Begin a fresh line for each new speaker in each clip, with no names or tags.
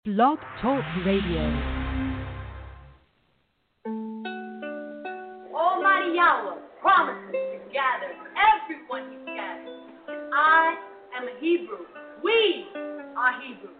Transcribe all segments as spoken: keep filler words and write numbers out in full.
Blog Talk Radio.
Almighty Yahweh promises to gather everyone He gathers. And I am a Hebrew. We are Hebrew.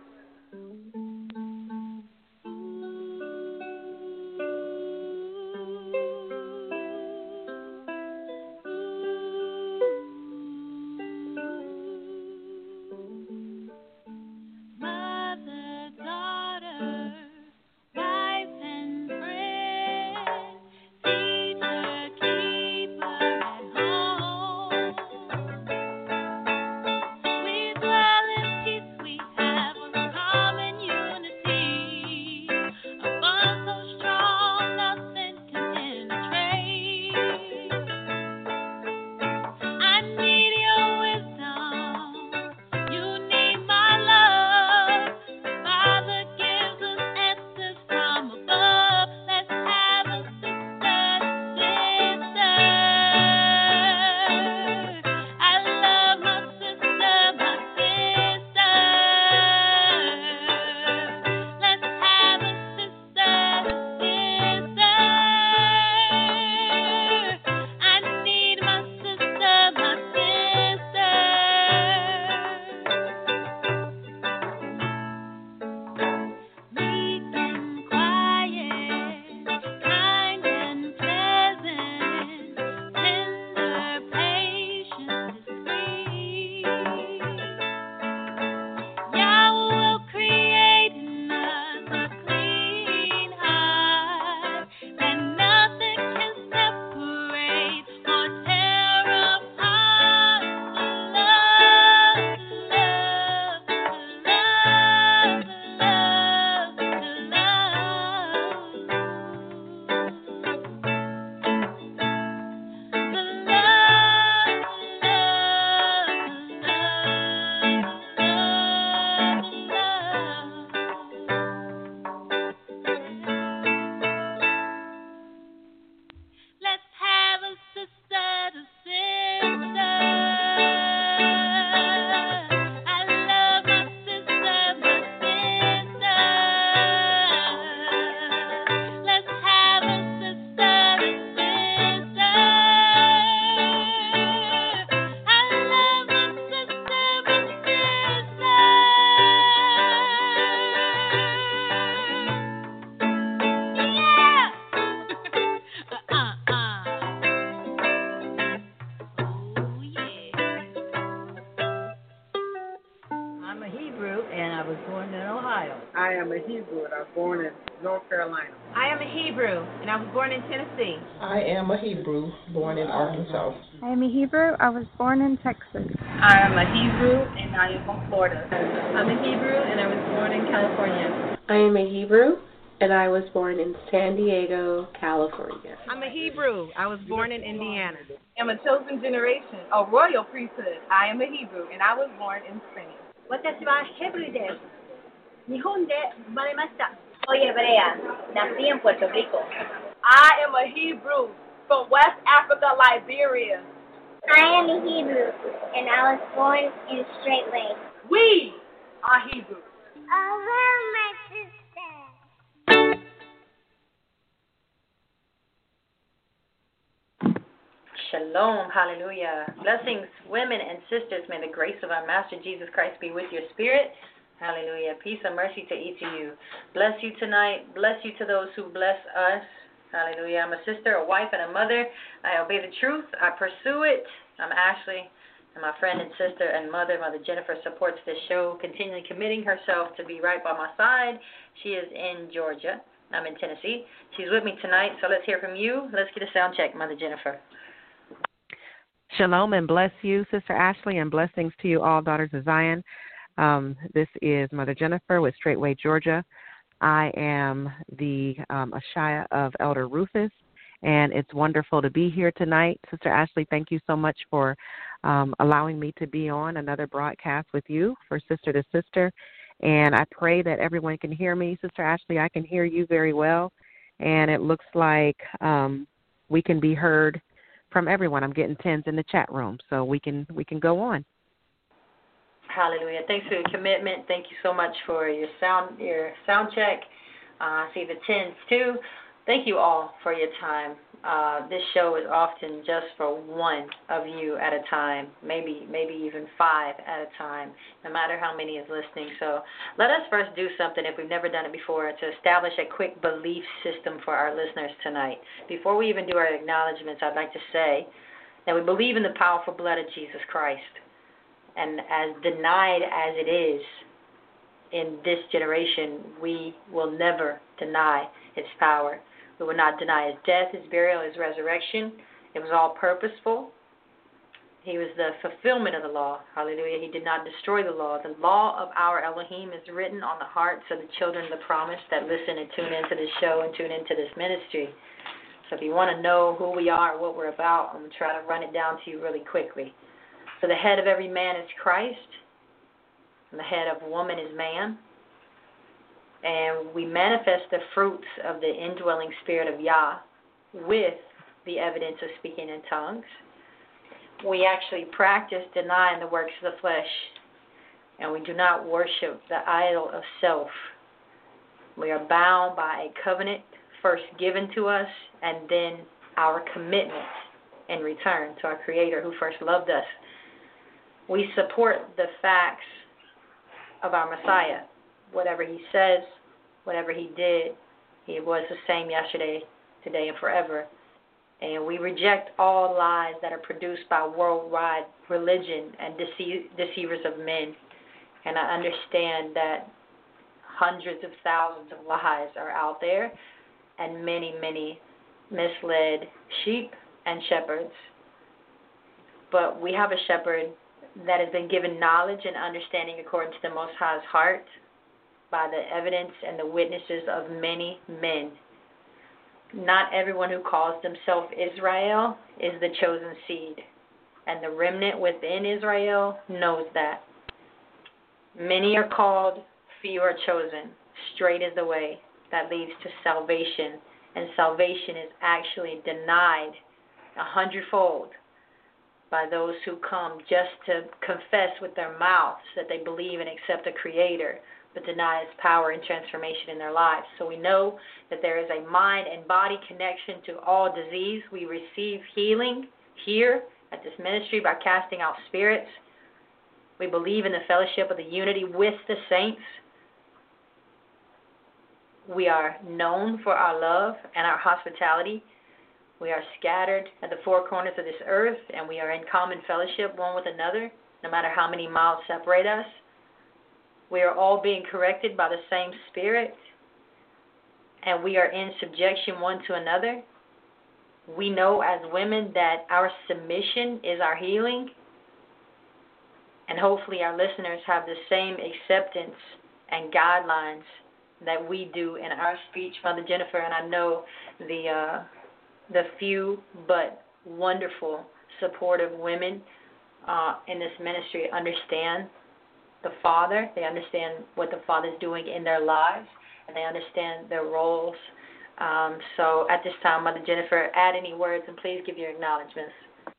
Tennessee. I am a Hebrew, born in Arkansas.
I am a Hebrew. I was born in Texas.
I am a Hebrew, and I am from Florida. I'm a Hebrew, and I was born in California.
I am a Hebrew, and I was born in San Diego, California.
I'm a Hebrew. I was born in Indiana.
I'm a chosen generation, a royal priesthood. I am a Hebrew, and I was born in Spain.
私はヘブルです。日本で生まれました。Soy hebrea. Nací en Puerto Rico.
I am a Hebrew from West Africa, Liberia.
I am a Hebrew, and I was born in Straight Lake.
We are Hebrew.
Oh, well, my sister.
Shalom, hallelujah. Blessings, women and sisters. May the grace of our Master Jesus Christ be with your spirit. Hallelujah. Peace and mercy to each of you. Bless you tonight. Bless you to those who bless us. Hallelujah. I'm a sister, a wife, and a mother. I obey the truth. I pursue it. I'm Ashley, and my friend and sister and mother, Mother Jennifer, supports this show, continually committing herself to be right by my side. She is in Georgia. I'm in Tennessee. She's with me tonight, so let's hear from you. Let's get a sound check, Mother Jennifer.
Shalom and bless you, Sister Ashley, and blessings to you all, daughters of Zion. Um, this is Mother Jennifer with Straightway, Georgia. I am the um, Ashaya of Elder Rufus, and it's wonderful to be here tonight. Sister Ashley, thank you so much for um, allowing me to be on another broadcast with you for Sister to Sister. And I pray that everyone can hear me. Sister Ashley, I can hear you very well, and it looks like um, we can be heard from everyone. I'm getting tens in the chat room, so we can we can go on.
Hallelujah. Thanks for your commitment. Thank you so much for your sound your sound check. Uh, I see the tens too. Thank you all for your time. Uh, this show is often just for one of you at a time, maybe maybe even five at a time, no matter how many is listening. So let us first do something, if we've never done it before, to establish a quick belief system for our listeners tonight. Before we even do our acknowledgments, I'd like to say that we believe in the powerful blood of Jesus Christ. And as denied as it is in this generation, we will never deny its power. We will not deny his death, his burial, his resurrection. It was all purposeful. He was the fulfillment of the law. Hallelujah. He did not destroy the law. The law of our Elohim is written on the hearts of the children of the promise that listen and tune into this show and tune into this ministry. So if you want to know who we are, what we're about, I'm going to try to run it down to you really quickly. So the head of every man is Christ, and the head of woman is man. And we manifest the fruits of the indwelling spirit of Yah with the evidence of speaking in tongues. We actually practice denying the works of the flesh, and we do not worship the idol of self. We are bound by a covenant first given to us, and then our commitment in return to our Creator who first loved us. We support the facts of our Messiah. Whatever he says, whatever he did, he was the same yesterday, today, and forever. And we reject all lies that are produced by worldwide religion and deceive, deceivers of men. And I understand that hundreds of thousands of lies are out there, and many, many misled sheep and shepherds. But we have a shepherd that has been given knowledge and understanding according to the Most High's heart by the evidence and the witnesses of many men. Not everyone who calls themselves Israel is the chosen seed, and the remnant within Israel knows that. Many are called, few are chosen. Straight is the way that leads to salvation, and salvation is actually denied a hundredfold by those who come just to confess with their mouths that they believe and accept a Creator, but deny His power and transformation in their lives. So we know that there is a mind and body connection to all disease. We receive healing here at this ministry by casting out spirits. We believe in the fellowship of the unity with the saints. We are known for our love and our hospitality. We are scattered at the four corners of this earth, and we are in common fellowship one with another, no matter how many miles separate us. We are all being corrected by the same Spirit, and we are in subjection one to another. We know as women that our submission is our healing, and hopefully our listeners have the same acceptance and guidelines that we do in our speech, Mother Jennifer, and I know the uh, the few but wonderful, supportive women uh, in this ministry understand the Father. They understand what the Father is doing in their lives, and they understand their roles. Um, so at this time, Mother Jennifer, add any words, and please give your acknowledgments.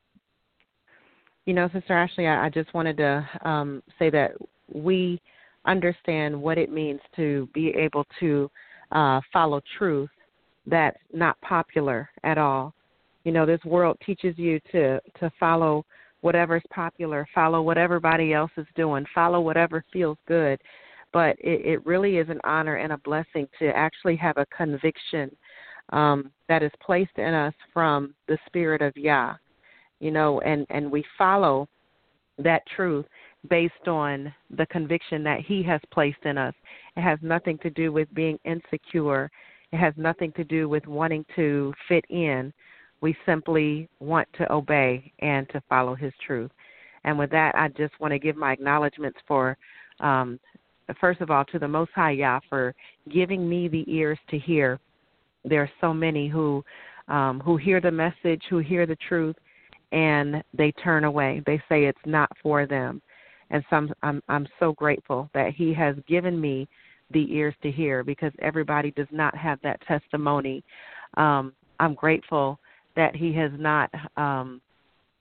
You know, Sister Ashley, I, I just wanted to um, say that we understand what it means to be able to uh, follow truth that's not popular at all. You know, this world teaches you to, to follow whatever's popular, follow what everybody else is doing, follow whatever feels good. But it, it really is an honor and a blessing to actually have a conviction um, that is placed in us from the Spirit of Yah. You know, and, and we follow that truth based on the conviction that He has placed in us. It has nothing to do with being insecure. It has nothing to do with wanting to fit in. We simply want to obey and to follow His truth. And with that, I just want to give my acknowledgments for, um, first of all, to the Most High Yah for giving me the ears to hear. There are so many who um, who hear the message, who hear the truth, and they turn away. They say it's not for them. And so I'm, I'm, I'm so grateful that He has given me the ears to hear, because everybody does not have that testimony. Um, I'm grateful that He has not um,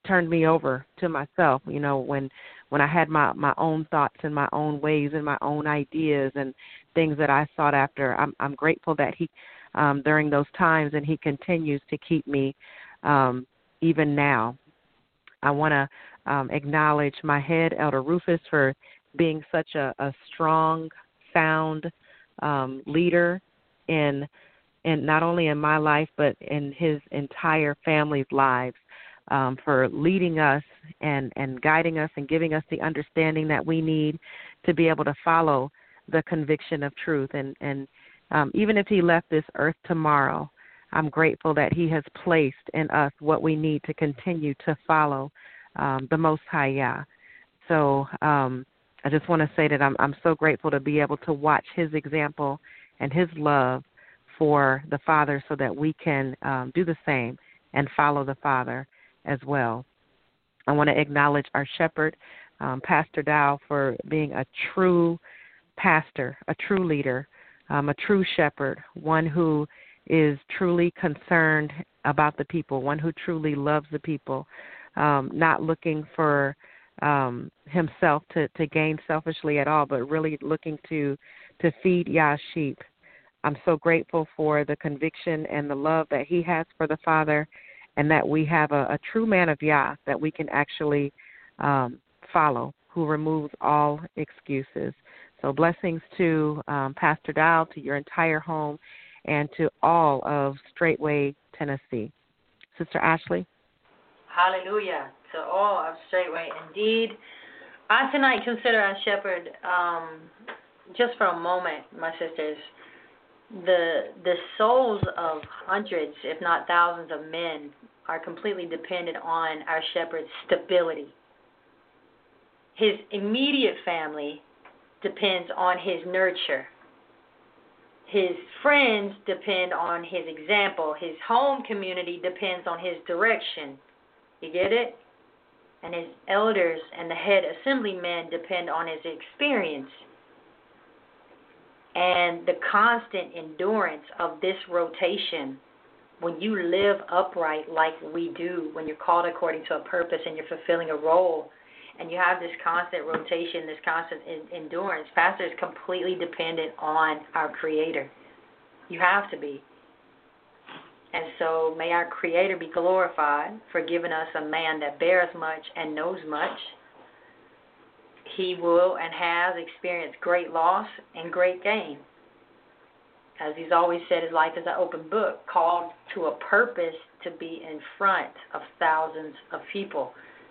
turned me over to myself, you know, when when I had my, my own thoughts and my own ways and my own ideas and things that I sought after. I'm, I'm grateful that he, um, during those times, and he continues to keep me um, even now. I want to um, acknowledge my head, Elder Rufus, for being such a, a strong, sound um, leader in, in not only in my life, but in his entire family's lives. Um, for leading us and, and guiding us and giving us the understanding that we need to be able to follow the conviction of truth. And, and um, even if he left this earth tomorrow, I'm grateful that he has placed in us what we need to continue to follow um, the Most High Yah. So um, I just want to say that I'm, I'm so grateful to be able to watch his example and his love for the Father so that we can um, do the same and follow the Father as well. I want to acknowledge our shepherd, um, Pastor Dow, for being a true pastor, a true leader, um, a true shepherd, one who is truly concerned about the people, one who truly loves the people, um, not looking for um, himself to, to gain selfishly at all, but really looking to, to feed Yah's sheep. I'm so grateful for the conviction and the love that he has for the Father, and that we have a, a true man of Yah that we can actually um, follow, who removes all excuses. So blessings to um, Pastor Dow, to your entire home, and to all of Straightway, Tennessee. Sister Ashley?
Hallelujah to all of Straightway. Indeed, I tonight consider our shepherd, um, just for a moment, my sisters, The the souls of hundreds, if not thousands of men are completely dependent on our shepherd's stability. His immediate family depends on his nurture. His friends depend on his example. His home community depends on his direction. You get it? And his elders and the head assemblymen depend on his experience. And the constant endurance of this rotation, when you live upright like we do, when you're called according to a purpose and you're fulfilling a role, and you have this constant rotation, this constant in- endurance, Pastor is completely dependent on our Creator. You have to be. And so may our Creator be glorified for giving us a man that bears much and knows much. He will and has experienced great loss and great gain. As he's always said, his life is an open book, called to a purpose to be in front of thousands of people.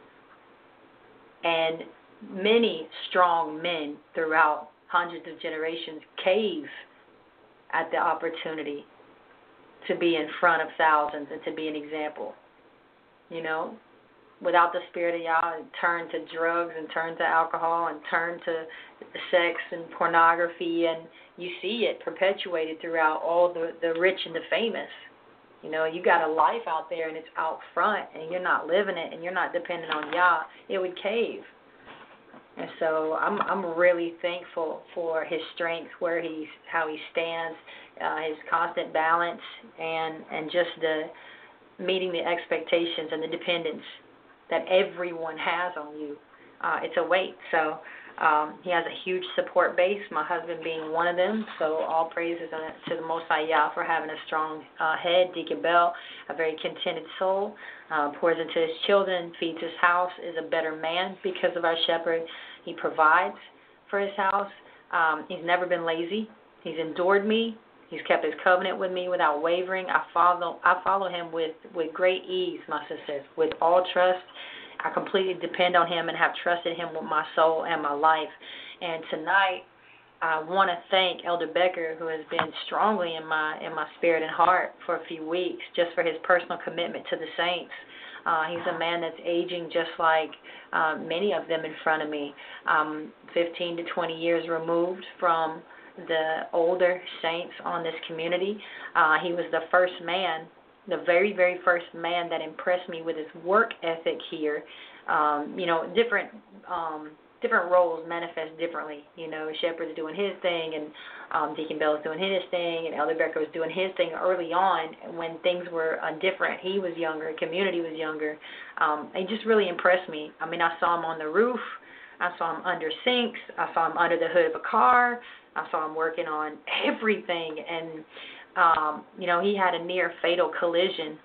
And many strong men throughout hundreds of generations cave at the opportunity to be in front of thousands and to be an example. You know, without the Spirit of Yah, and turn to drugs and turn to alcohol and turn to sex and pornography, and you see it perpetuated throughout all the, the rich and the famous. You know, you got a life out there and it's out front and you're not living it and you're not dependent on Yah, it would cave. And so I'm I'm really thankful for his strength, where he's how he stands, uh, his constant balance, and and just the meeting the expectations and the dependence that everyone has on you. Uh, it's a weight. So um, he has a huge support base, my husband being one of them. So all praises to the Most High Yah for having a strong uh, head. Deacon Bell, a very contented soul, uh, pours into his children, feeds his house, is a better man because of our shepherd. He provides for his house. Um, he's never been lazy. He's endured me. He's kept his covenant with me without wavering. I follow I follow him with, with great ease, my sisters, with all trust. I completely depend on him and have trusted him with my soul and my life. And tonight, I want to thank Elder Becker, who has been strongly in my in my spirit and heart for a few weeks, just for his personal commitment to the saints. Uh, he's a man that's aging just like uh, many of them in front of me, um, fifteen to twenty years removed from the older saints on this community. Uh, he was the first man, the very, very first man that impressed me with his work ethic here. Um, you know, different um, different roles manifest differently. You know, Shepherd's doing his thing, and um, Deacon Bell's doing his thing, and Elder Becker was doing his thing early on when things were uh, different. He was younger, community was younger. Um, it just really impressed me. I mean, I saw him on the roof. I saw him under sinks. I saw him under the hood of a car. I saw him working on everything. And, um, you know, he had a near fatal collision,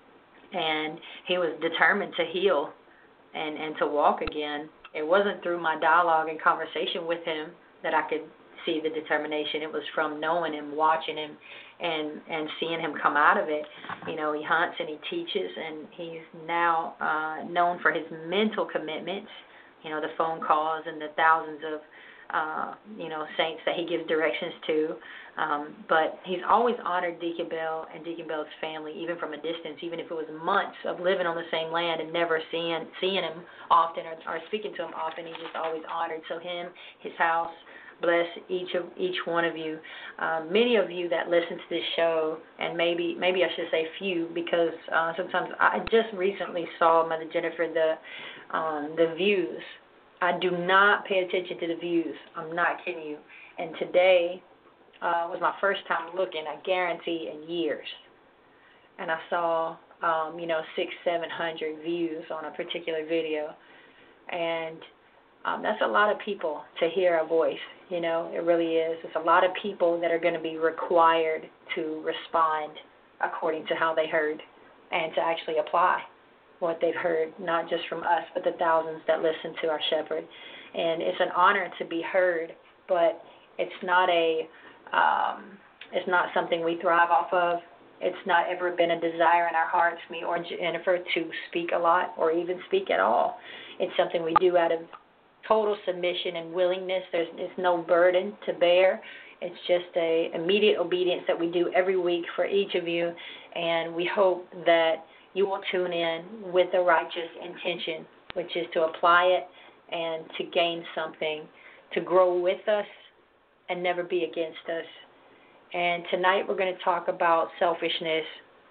and he was determined to heal and, and to walk again. It wasn't through my dialogue and conversation with him that I could see the determination. It was from knowing him, watching him, and, and seeing him come out of it. You know, he hunts and he teaches, and he's now uh, known for his mental commitments, you know, the phone calls and the thousands of, uh, you know, saints that he gives directions to. Um, but he's always honored Deacon Bell and Deacon Bell's family, even from a distance, even if it was months of living on the same land and never seeing seeing him often or, or speaking to him often. He just always honored. So him, his house, bless each of each one of you. Um, many of you that listen to this show, and maybe maybe I should say few, because uh, sometimes I just recently saw, Mother Jennifer, the um, the views. I do not pay attention to the views. I'm not kidding you. And today uh, was my first time looking, I guarantee, in years. And I saw, um, you know, six, seven hundred views on a particular video. And um, that's a lot of people to hear a voice, you know. It really is. It's a lot of people that are going to be required to respond according to how they heard and to actually apply what they've heard, not just from us, but the thousands that listen to our shepherd. And it's an honor to be heard, but it's not a, um, it's not something we thrive off of. It's not ever been a desire in our hearts, me or Jennifer, to speak a lot or even speak at all. It's something we do out of total submission and willingness. There's it's no burden to bear. It's just a immediate obedience that we do every week for each of you, and we hope that you will tune in with the righteous intention, which is to apply it and to gain something, to grow with us and never be against us. And tonight we're going to talk about selfishness.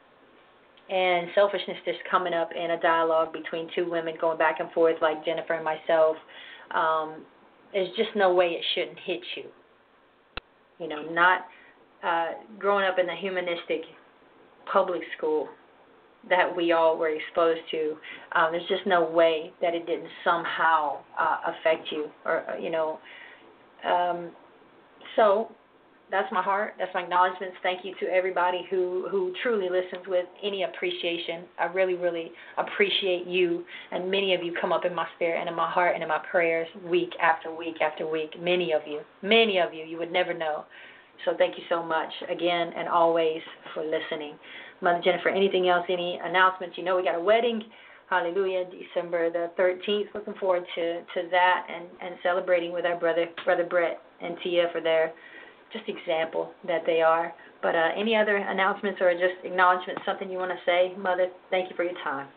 And selfishness is coming up in a dialogue between two women going back and forth like Jennifer and myself. Um, there's just no way it shouldn't hit you. You know, not uh, growing up in the humanistic public school that we all were exposed to, um, there's just no way that it didn't somehow uh, affect you, or, you know. Um, so that's my heart. That's my acknowledgments. Thank you to everybody who, who truly listens with any appreciation. I really, really appreciate you, and many of you come up in my spirit and in my heart and in my prayers week after week after week. Many of you, many of you, you would never know. So thank you so much again and always for listening. Mother Jennifer, anything else, any announcements? You know we got a wedding, hallelujah, December the thirteenth. Looking forward to, to that and, and celebrating with our brother, Brother Brett and Tia for their just example that they are. But uh, any other announcements or just acknowledgments, something you want to say? Mother, thank you for your time.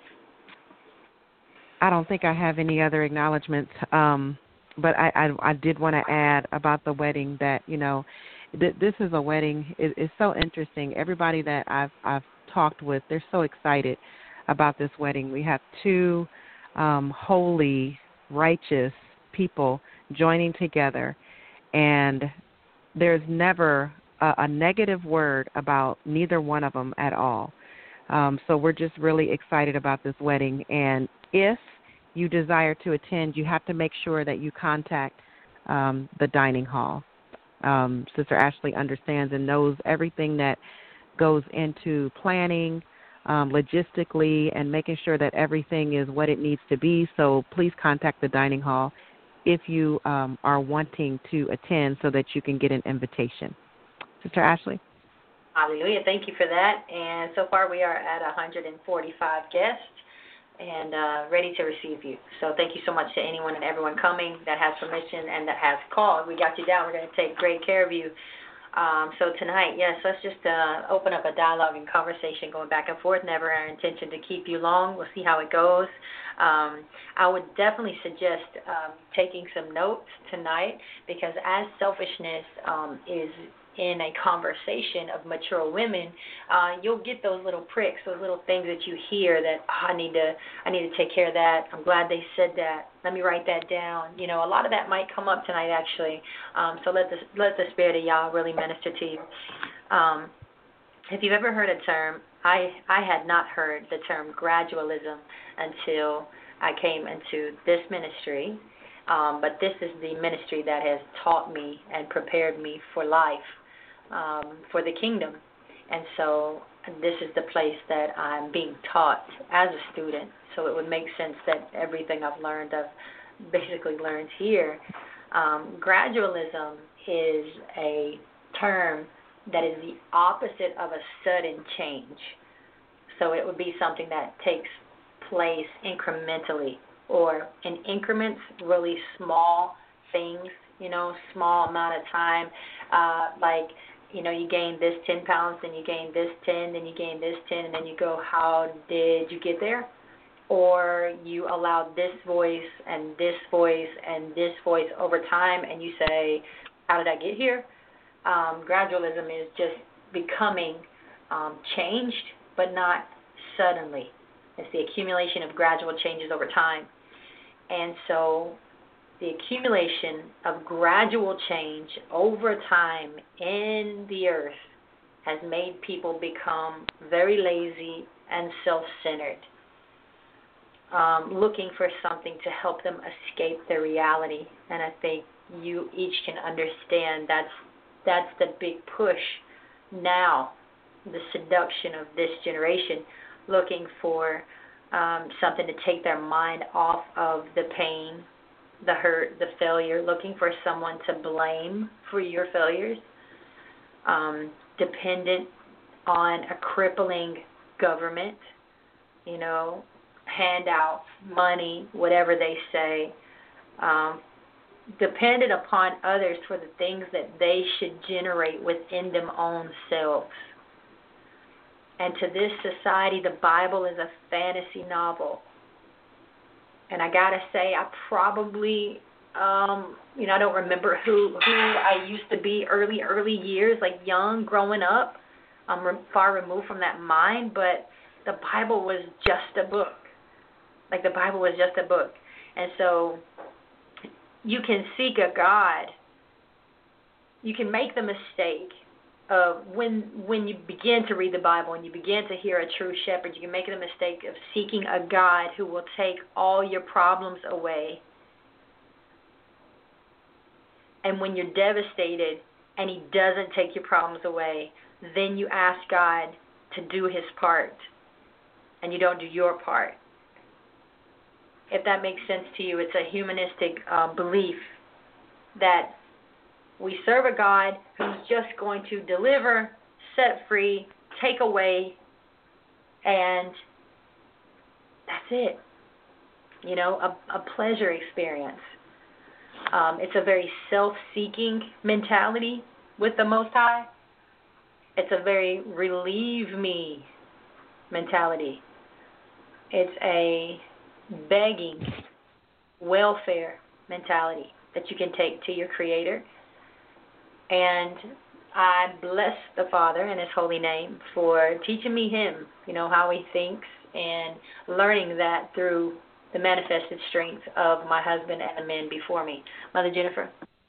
I don't think I have any other acknowledgments, um, but I, I, I did want to add about the wedding that, you know, th- this is a wedding. It, it's so interesting. Everybody that I've, I've talked with, they're so excited about this wedding. We have two um, holy, righteous people joining together, and there's never a, a negative word about neither one of them at all. Um, so we're just really excited about this wedding. And if you desire to attend, you have to make sure that you contact um, the dining hall. Um, Sister Ashley understands and knows everything that goes into planning um, logistically and making sure that everything is what it needs to be. So please contact the dining hall if you um, are wanting to attend so that you can get an invitation. Sister Ashley?
Hallelujah. Thank you for that. And so far we are at one hundred forty-five guests and uh, ready to receive you. So thank you so much to anyone and everyone coming that has permission and that has called. We got you down. We're going to take great care of you. Um, so tonight, yes, let's just uh, open up a dialogue and conversation going back and forth. Never our intention to keep you long. We'll see how it goes. Um, I would definitely suggest um, taking some notes tonight, because as selfishness um, is in a conversation of mature women, uh, you'll get those little pricks, those little things that you hear that oh, I need to, I need to take care of that. I'm glad they said that. Let me write that down. You know, a lot of that might come up tonight, actually. Um, so let the let the Spirit of Yah really minister to you. Um, if you've ever heard a term, I I had not heard the term gradualism until I came into this ministry. Um, but this is the ministry that has taught me and prepared me for life, um, for the kingdom. And so this is the place that I'm being taught as a student. So it would make sense that everything I've learned, I've basically learned here. Um, gradualism is a term that is the opposite of a sudden change. So it would be something that takes place incrementally, or in increments, really small things, you know, small amount of time. Uh, like, you know, you gain this ten pounds, then you gain this ten, then you gain this ten, and then you go, how did you get there? Or you allow this voice and this voice and this voice over time, and you say, how did I get here? Um, gradualism is just becoming um, changed, but not suddenly. It's the accumulation of gradual changes over time. And so the accumulation of gradual change over time in the earth has made people become very lazy and self-centered, um, looking for something to help them escape their reality. And I think you each can understand that's, that's the big push now, the seduction of this generation, looking for um, something to take their mind off of the pain, the hurt, the failure, looking for someone to blame for your failures, um, dependent on a crippling government, you know, handouts, money, whatever they say, um, dependent upon others for the things that they should generate within them own selves. And to this society, the Bible is a fantasy novel. And I gotta say, I probably, um, you know, I don't remember who who I used to be early, early years, like young, growing up. I'm re- far removed from that mind, but the Bible was just a book. Like the Bible was just a book. And so you can seek a God. You can make the mistake of when when you begin to read the Bible and you begin to hear a true shepherd, you can make the mistake of seeking a God who will take all your problems away. And when you're devastated and he doesn't take your problems away, then you ask God to do his part and you don't do your part. If that makes sense to you, it's a humanistic uh, belief that we serve a God who's just going to deliver, set free, take away, and that's it. You know, a, a pleasure experience. Um, it's a very self-seeking mentality with the Most High. It's a very relieve me mentality. It's a begging welfare mentality that you can take to your Creator. And I bless the Father in his holy name for teaching me him, you know, how he thinks, and learning that through the manifested strength of my husband and the men before me. Mother Jennifer?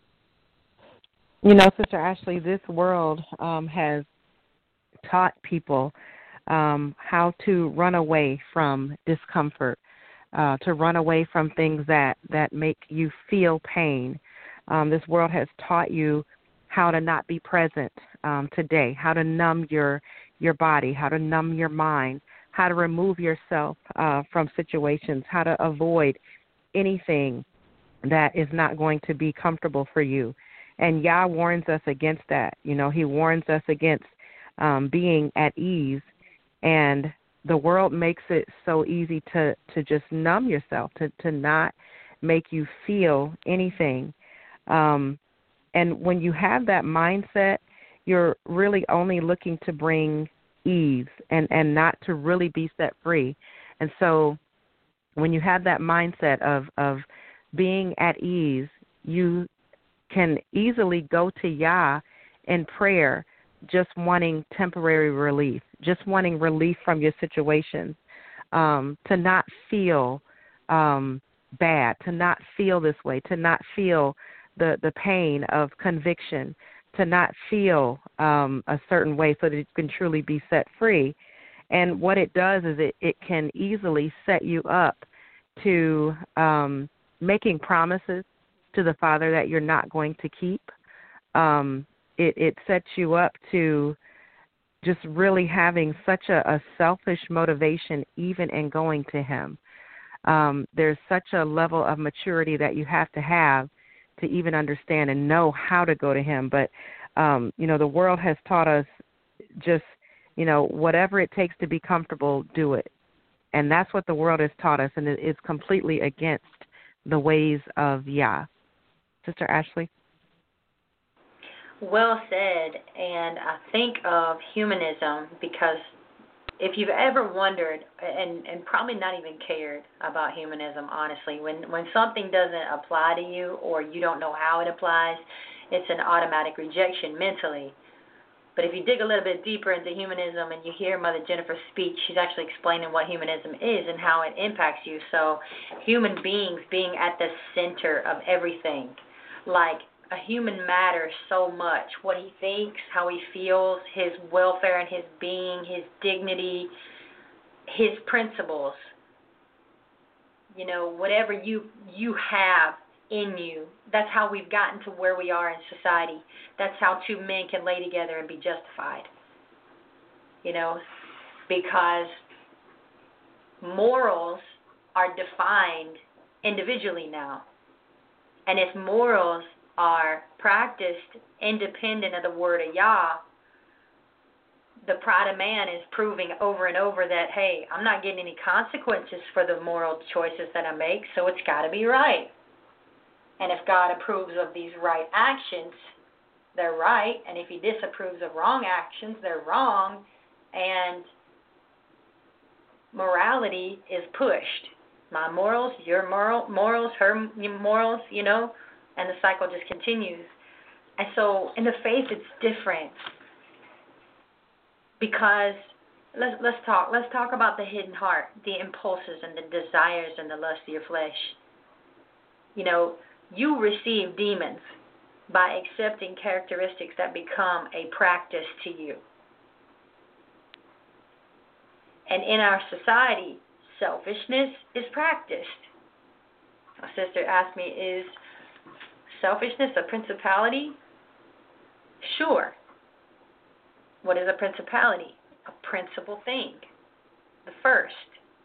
You know, Sister Ashley, this world um, has taught people um, how to run away from discomfort, uh, to run away from things that, that make you feel pain. Um, this world has taught you how to not be present um, today, how to numb your your body, how to numb your mind, how to remove yourself uh, from situations, how to avoid anything that is not going to be comfortable for you. And Yah warns us against that. You know, he warns us against um, being at ease, and the world makes it so easy to, to just numb yourself, to, to not make you feel anything. Um, And when you have that mindset, you're really only looking to bring ease and, and not to really be set free. And so when you have that mindset of, of being at ease, you can easily go to Yah in prayer, just wanting temporary relief, just wanting relief from your situations, um, to not feel um, bad, to not feel this way, to not feel the, the pain of conviction, to not feel um, a certain way so that you can truly be set free. And what it does is it, it can easily set you up to um, making promises to the Father that you're not going to keep. Um, it, it sets you up to just really having such a, a selfish motivation even in going to Him. Um, there's such a level of maturity that you have to have to even understand and know how to go to Him. But, um, you know, the world has taught us just, you know, whatever it takes to be comfortable, do it. And that's what the world has taught us, and it is completely against the ways of Yah. Sister Ashley?
Well said, and I think of humanism because if you've ever wondered, and, and probably not even cared about humanism, honestly, when, when something doesn't apply to you or you don't know how it applies, it's an automatic rejection mentally. But if you dig a little bit deeper into humanism and you hear Mother Jennifer speak, she's actually explaining what humanism is and how it impacts you. So human beings being at the center of everything, like a human matters so much, what he thinks, how he feels, his welfare and his being, his dignity, his principles. You know, whatever you you have in you, that's how we've gotten to where we are in society. That's how two men can lay together and be justified. You know, because morals are defined individually now. And if morals are practiced independent of the word of Yah, the pride of man is proving over and over that, hey, I'm not getting any consequences for the moral choices that I make, so it's got to be right. And if God approves of these right actions, they're right. And if He disapproves of wrong actions, they're wrong. And morality is pushed. My morals, your moral, morals, her morals, you know, and the cycle just continues. And so in the faith, it's different. Because let's let's talk let's talk about the hidden heart, the impulses and the desires and the lust of your flesh. You know, you receive demons by accepting characteristics that become a practice to you. And in our society, selfishness is practiced. A sister asked me, is selfishness a principality? Sure. What is a principality? A principal thing. The first.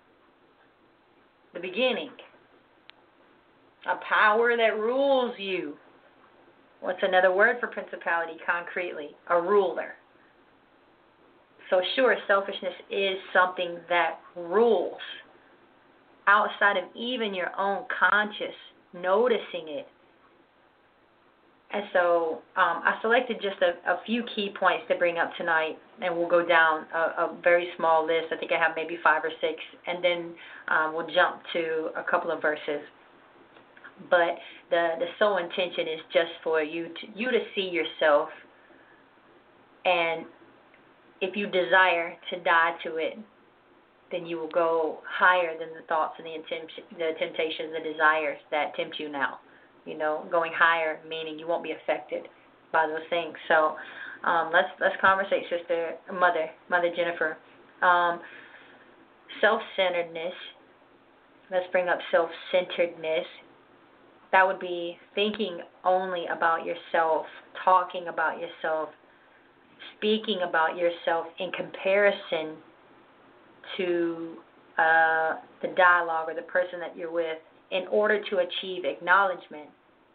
The beginning. A power that rules you. What's another word for principality concretely? A ruler. So sure, selfishness is something that rules outside of even your own conscious noticing it. And so um, I selected just a, a few key points to bring up tonight, and we'll go down a, a very small list. I think I have maybe five or six, and then um, we'll jump to a couple of verses. But the, the sole intention is just for you to, you to see yourself, and if you desire to die to it, then you will go higher than the thoughts and the, intempt- the temptations and desires that tempt you now. You know, going higher, meaning you won't be affected by those things. So um, let's let's conversate, Sister Mother, Mother Jennifer. Um, self-centeredness. Let's bring up self-centeredness. That would be thinking only about yourself, talking about yourself, speaking about yourself in comparison to uh, the dialogue or the person that you're with, in order to achieve acknowledgement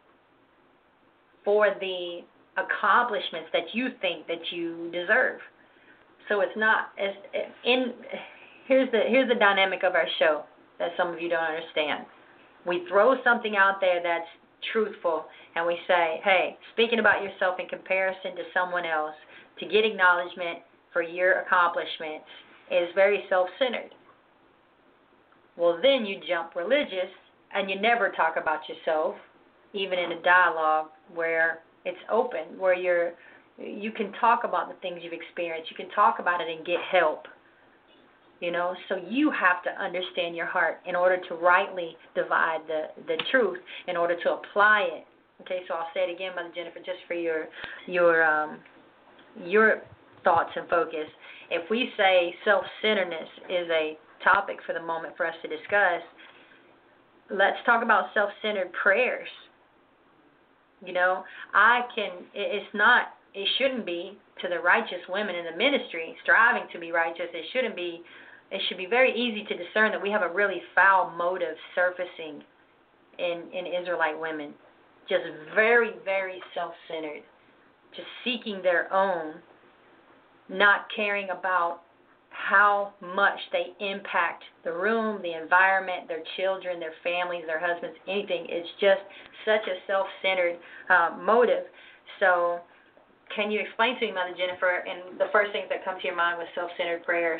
for the accomplishments that you think that you deserve. So it's not as in here's the here's the dynamic of our show that some of you don't understand. We throw something out there that's truthful and we say, hey, speaking about yourself in comparison to someone else to get acknowledgement for your accomplishments is very self-centered. Well, then you jump religious and you never talk about yourself, even in a dialogue where it's open, where you're You can talk about the things you've experienced. You can talk about it and get help. You know, so you have to understand your heart in order to rightly divide the, the truth, in order to apply it. Okay, so I'll say it again, Mother Jennifer, just for your your um, your thoughts and focus. If we say self-centeredness is a topic for the moment for us to discuss, let's talk about self-centered prayers. You know, I can, it's not, it shouldn't be to the righteous women in the ministry striving to be righteous. It shouldn't be, it should be very easy to discern that we have a really foul motive surfacing in, in Israelite women. Just very, very self-centered. Just seeking their own, not caring about how much they impact the room, the environment, their children, their families, their husbands, anything. It's just such a self-centered uh, motive. So can you explain to me, Mother Jennifer, and the first things that come to your mind with self-centered prayers?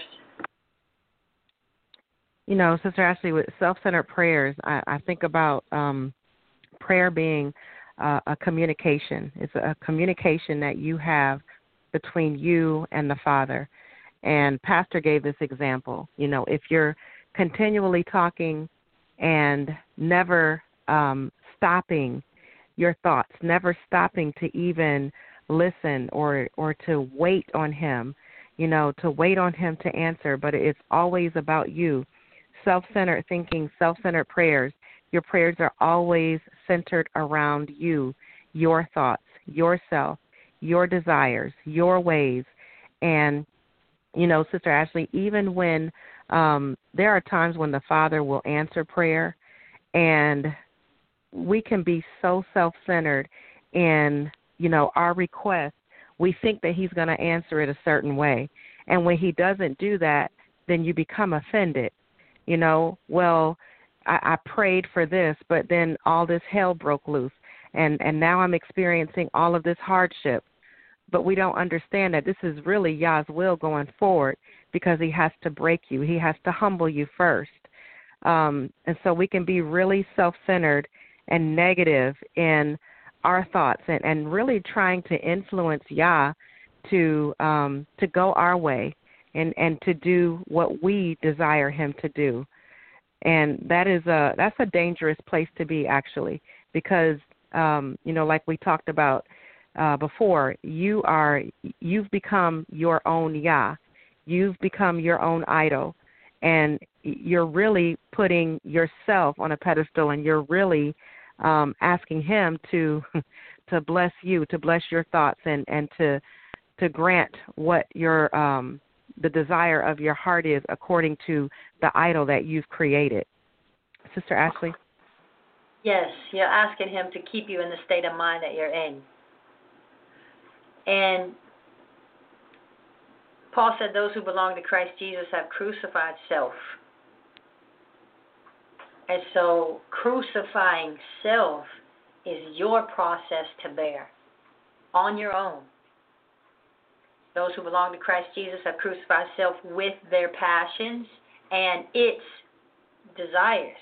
You know, Sister Ashley, with self-centered prayers, I, I think about um, prayer being uh, a communication. It's a communication that you have between you and the Father. And Pastor gave this example. You know, if you're continually talking and never um, stopping your thoughts, never stopping to even listen or, or to wait on Him, you know, to wait on Him to answer, but it's always about you. Self-centered thinking, self-centered prayers, your prayers are always centered around you, your thoughts, yourself, your desires, your ways. And you know, Sister Ashley, even when um, there are times when the Father will answer prayer, and we can be so self-centered in, you know, our request, we think that He's going to answer it a certain way. And when He doesn't do that, then you become offended. You know, well, I, I prayed for this, but then all this hell broke loose, and, and now I'm experiencing all of this hardship. But we don't understand that this is really Yah's will going forward, because He has to break you. He has to humble you first. Um, and so we can be really self-centered and negative in our thoughts, and, and really trying to influence Yah to um, to go our way and, and to do what we desire Him to do. And that is a that's a dangerous place to be, actually, because, um, you know, like we talked about, Uh, before, you are, you've become your own Yah. You've become your own idol, and you're really putting yourself on a pedestal, and you're really um, asking Him to to bless you, to bless your thoughts, and, and to to grant what your um, the desire of your heart is according to the idol that you've created. Sister Ashley?
Yes, you're asking Him to keep you in the state of mind that you're in. And Paul said those who belong to Christ Jesus have crucified self. And so crucifying self is your process to bear on your own. Those who belong to Christ Jesus have crucified self with their passions and its desires.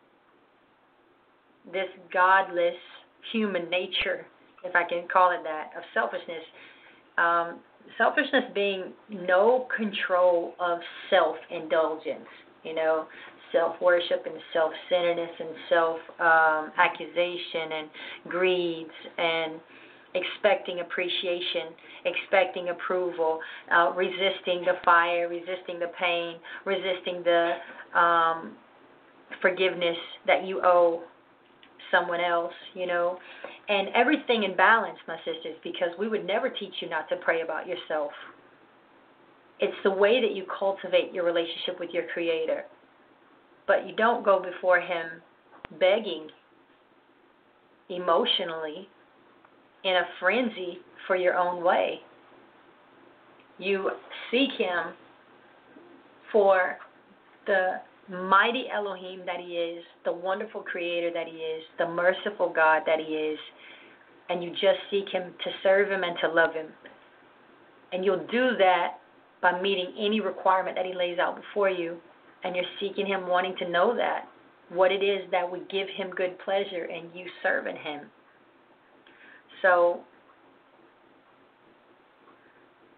This godless human nature, if I can call it that, of selfishness. Um, selfishness being no control of self-indulgence, you know, self-worship and self-centeredness and self-accusation um, and greeds and expecting appreciation, expecting approval, uh, resisting the fire, resisting the pain, resisting the um, forgiveness that you owe someone else, you know, and everything in balance, my sisters, because we would never teach you not to pray about yourself. It's the way that you cultivate your relationship with your Creator. But you don't go before Him begging emotionally in a frenzy for your own way. You seek Him for the mighty Elohim that He is, the wonderful Creator that He is, the merciful God that He is, and you just seek Him to serve Him and to love Him. And you'll do that by meeting any requirement that He lays out before you, and you're seeking Him, wanting to know that, what it is that would give Him good pleasure and you serving Him. So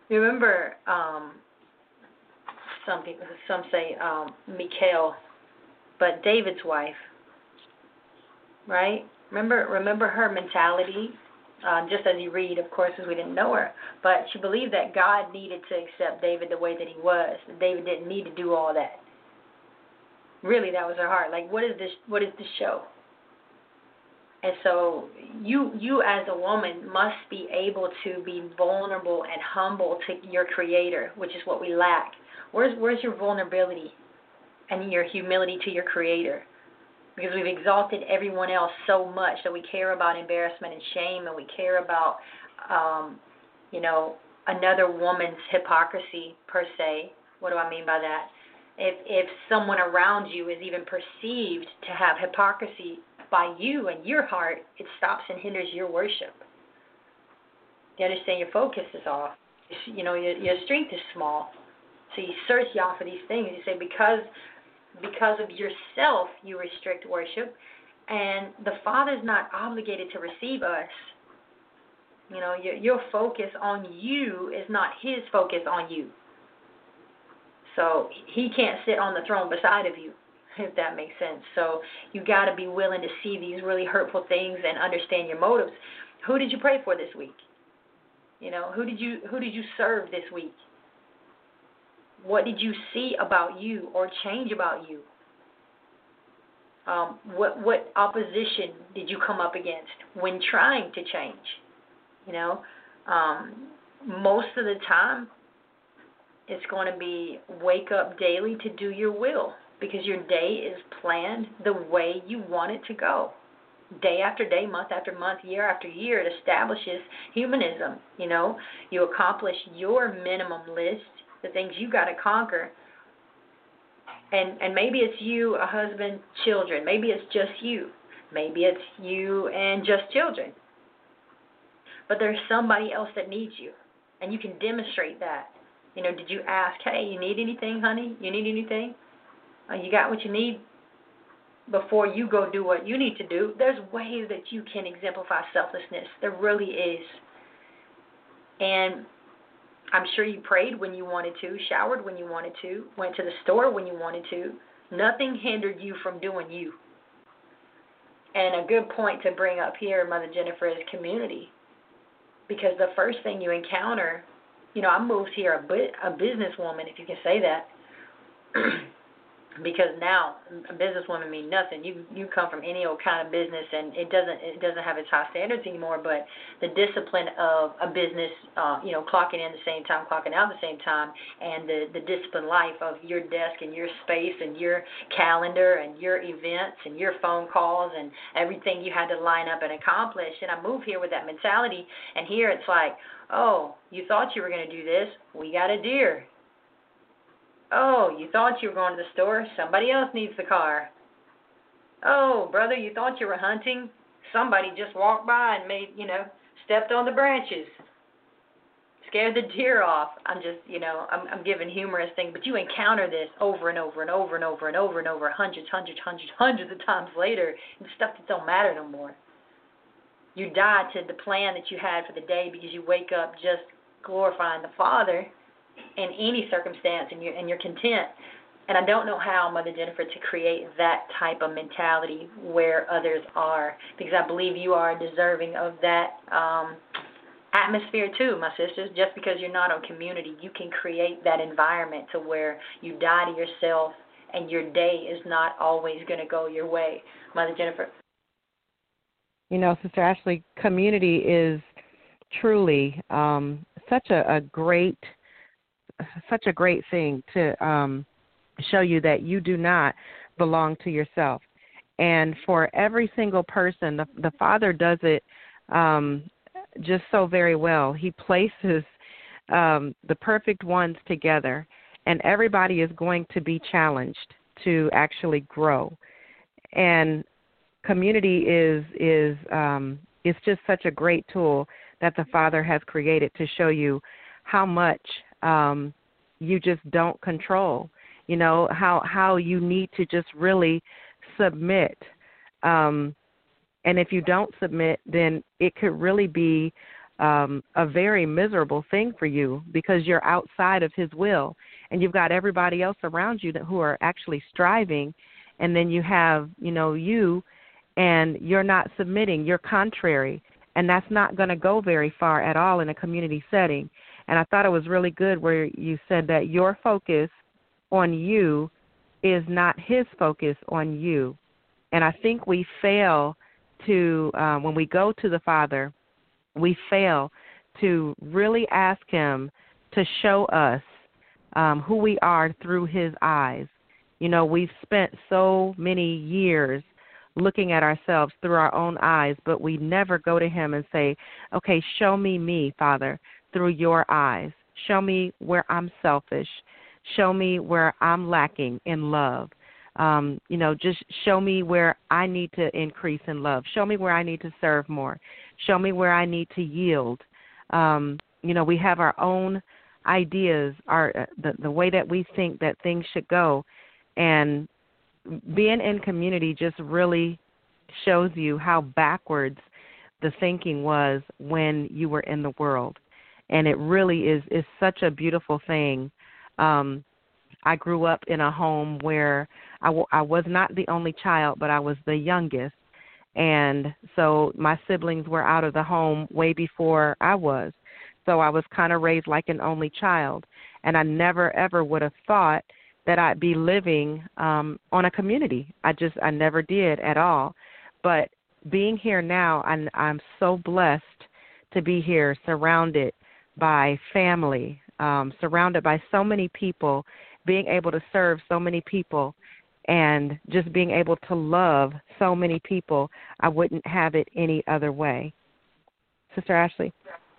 remember, um, some people, some say um, Michal, but David's wife, right? Remember, remember her mentality. Uh, just as you read, of course, as we didn't know her, but she believed that God needed to accept David the way that he was. That David didn't need to do all that. Really, that was her heart. Like, what is this? What is this show? And so, you, you as a woman must be able to be vulnerable and humble to your Creator, which is what we lack. Where's, where's your vulnerability and your humility to your Creator? Because we've exalted everyone else so much that we care about embarrassment and shame, and we care about, um, you know, another woman's hypocrisy per se. What do I mean by that? If if someone around you is even perceived to have hypocrisy by you and your heart, it stops and hinders your worship. You understand? Your focus is off. You know, your, your strength is small. So you search y'all for these things. You say, because because of yourself, you restrict worship, and the Father's not obligated to receive us. You know, your, your focus on you is not His focus on you. So He can't sit on the throne beside of you, if that makes sense. So you got to be willing to see these really hurtful things and understand your motives. Who did you pray for this week? You know, who did you who did you serve this week? What did you see about you or change about you? Um, what what opposition did you come up against when trying to change? You know, um, most of the time, it's going to be wake up daily to do your will, because your day is planned the way you want it to go. Day after day, month after month, year after year, it establishes humanism. You know, you accomplish your minimum list, the things you got to conquer. And and maybe it's you, a husband, children. Maybe it's just you. Maybe it's you and just children. But there's somebody else that needs you, and you can demonstrate that. You know, did you ask, hey, you need anything, honey? You need anything? Uh, you got what you need? Before you go do what you need to do, there's ways that you can exemplify selflessness. There really is. And I'm sure you prayed when you wanted to, showered when you wanted to, went to the store when you wanted to. Nothing hindered you from doing you. And a good point to bring up here, Mother Jennifer, is community. Because the first thing you encounter, you know, I moved here a, bit, a businesswoman, if you can say that. Because now a businesswoman means nothing. You you come from any old kind of business, and it doesn't it doesn't have its high standards anymore. But the discipline of a business, uh, you know, clocking in the same time, clocking out the same time, and the the disciplined life of your desk and your space and your calendar and your events and your phone calls and everything you had to line up and accomplish. And I moved here with that mentality, and here it's like, oh, you thought you were going to do this? We got a deer. Oh, you thought you were going to the store? Somebody else needs the car. Oh, brother, you thought you were hunting? Somebody just walked by and made, you know, stepped on the branches. Scared the deer off. I'm just, you know, I'm, I'm giving humorous things, but you encounter this over and over and over and over and over and over hundreds, hundreds, hundreds, hundreds of times later, and stuff that don't matter no more. You die to the plan that you had for the day because you wake up just glorifying the Father in any circumstance, and you're, and you're content. And I don't know how, Mother Jennifer, to create that type of mentality where others are, because I believe you are deserving of that um, atmosphere too, my sisters. Just because you're not on community, you can create that environment to where you die to yourself and your day is not always going to go your way. Mother Jennifer.
You know, Sister Ashley, community is truly um, such a, a great such a great thing to um, show you that you do not belong to yourself. And for every single person, the, the Father does it um, just so very well. He places um, the perfect ones together, and everybody is going to be challenged to actually grow. And community is is um, is just such a great tool that the Father has created to show you how much um, you just don't control, you know, how, how you need to just really submit. Um, and if you don't submit, then it could really be um, a very miserable thing for you because you're outside of his will, and you've got everybody else around you that, who are actually striving, and then you have, you know, you, and you're not submitting, you're contrary, and that's not going to go very far at all in a community setting. And I thought it was really good where you said that your focus on you is not his focus on you. And I think we fail to, um, when we go to the Father, we fail to really ask him to show us um, who we are through his eyes. You know, we've spent so many years looking at ourselves through our own eyes, but we never go to him and say, okay, show me me, Father, through your eyes. Show me where I'm selfish. Show me where I'm lacking in love. Um, you know, just show me where I need to increase in love. Show me where I need to serve more. Show me where I need to yield. Um, you know, we have our own ideas, our the, the way that we think that things should go. And being in community just really shows you how backwards the thinking was when you were in the world. And it really is, is such a beautiful thing. Um, I grew up in a home where I, w- I was not the only child, but I was the youngest. And so my siblings were out of the home way before I was. So I was kind of raised like an only child. And I never, ever would have thought that I'd be living um, on a community. I just, I never did at all. But being here now, I'm, I'm so blessed to be here surrounded by family, um, surrounded by so many people, being able to serve so many people, and just being able to love so many people. I wouldn't have it any other way. Sister Ashley?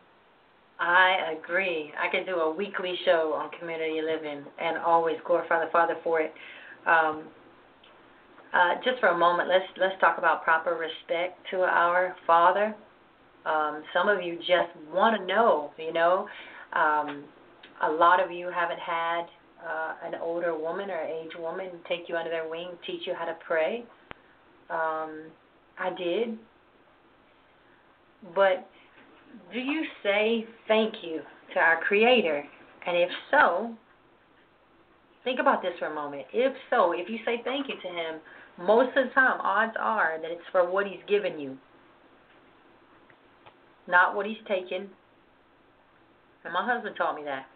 I agree. I could do a weekly show on community living and always glorify the Father for it. Um, uh, just for a moment, let's let's talk about proper respect to our Father. Um, some of you just want to know, you know. Um, a lot of you haven't had uh, an older woman or aged woman take you under their wing, teach you how to pray. Um, I did. But do you say thank you to our Creator? And if so, think about this for a moment. If so, if you say thank you to him, most of the time, odds are that it's for what he's given you, not what he's taken. And my husband taught me that.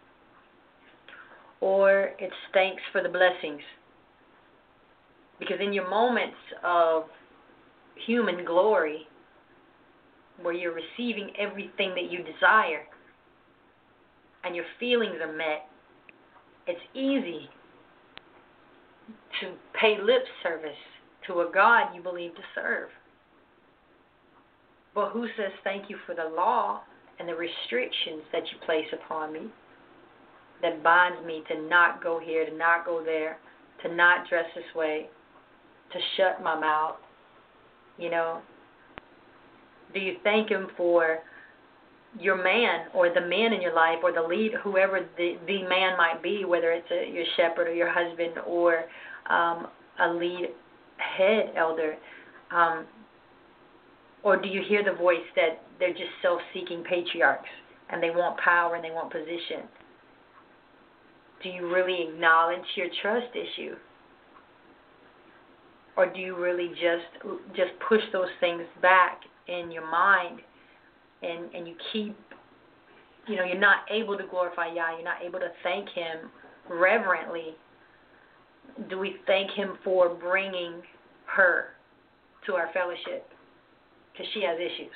Or it's thanks for the blessings. Because in your moments of human glory, where you're receiving everything that you desire and your feelings are met, it's easy to pay lip service to a God you believe to serve. But who says thank you for the law and the restrictions that you place upon me that binds me to not go here, to not go there, to not dress this way, to shut my mouth, you know? Do you thank him for your man or the man in your life or the lead, whoever the, the man might be, whether it's a, your shepherd or your husband or um, a lead head elder? Um, or do you hear the voice that they're just self-seeking patriarchs and they want power and they want position? Do you really acknowledge your trust issue? Or do you really just just push those things back in your mind, and, and you keep, you know, you're not able to glorify Yah, you're not able to thank him reverently? Do we thank him for bringing her to our fellowship? Because she has issues.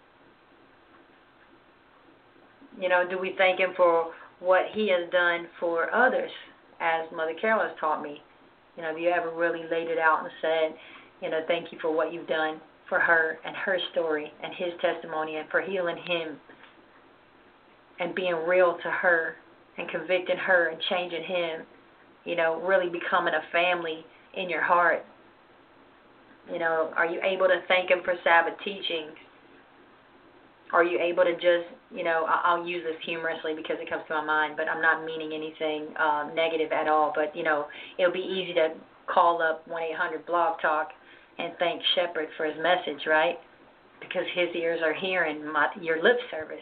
You know, do we thank him for what he has done for others, as Mother Carol has taught me? You know, have you ever really laid it out and said, you know, thank you for what you've done for her and her story and his testimony and for healing him and being real to her and convicting her and changing him, you know, really becoming a family in your heart? You know, are you able to thank him for Sabbath teachings? Are you able to just, you know, I'll use this humorously because it comes to my mind, but I'm not meaning anything um, negative at all. But, you know, it'll be easy to call up one eight hundred blog talk and thank Shepherd for his message, right? because his ears are hearing my, your lip service.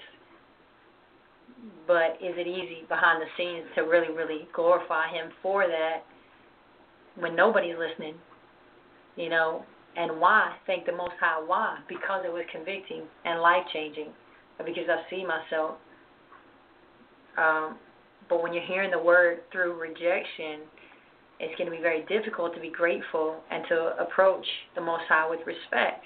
But is it easy behind the scenes to really, really glorify him for that when nobody's listening? You know, and why? Thank the Most High. Why? Because it was convicting and life-changing, because I see myself. Um, but when you're hearing the word through rejection, it's going to be very difficult to be grateful and to approach the Most High with respect.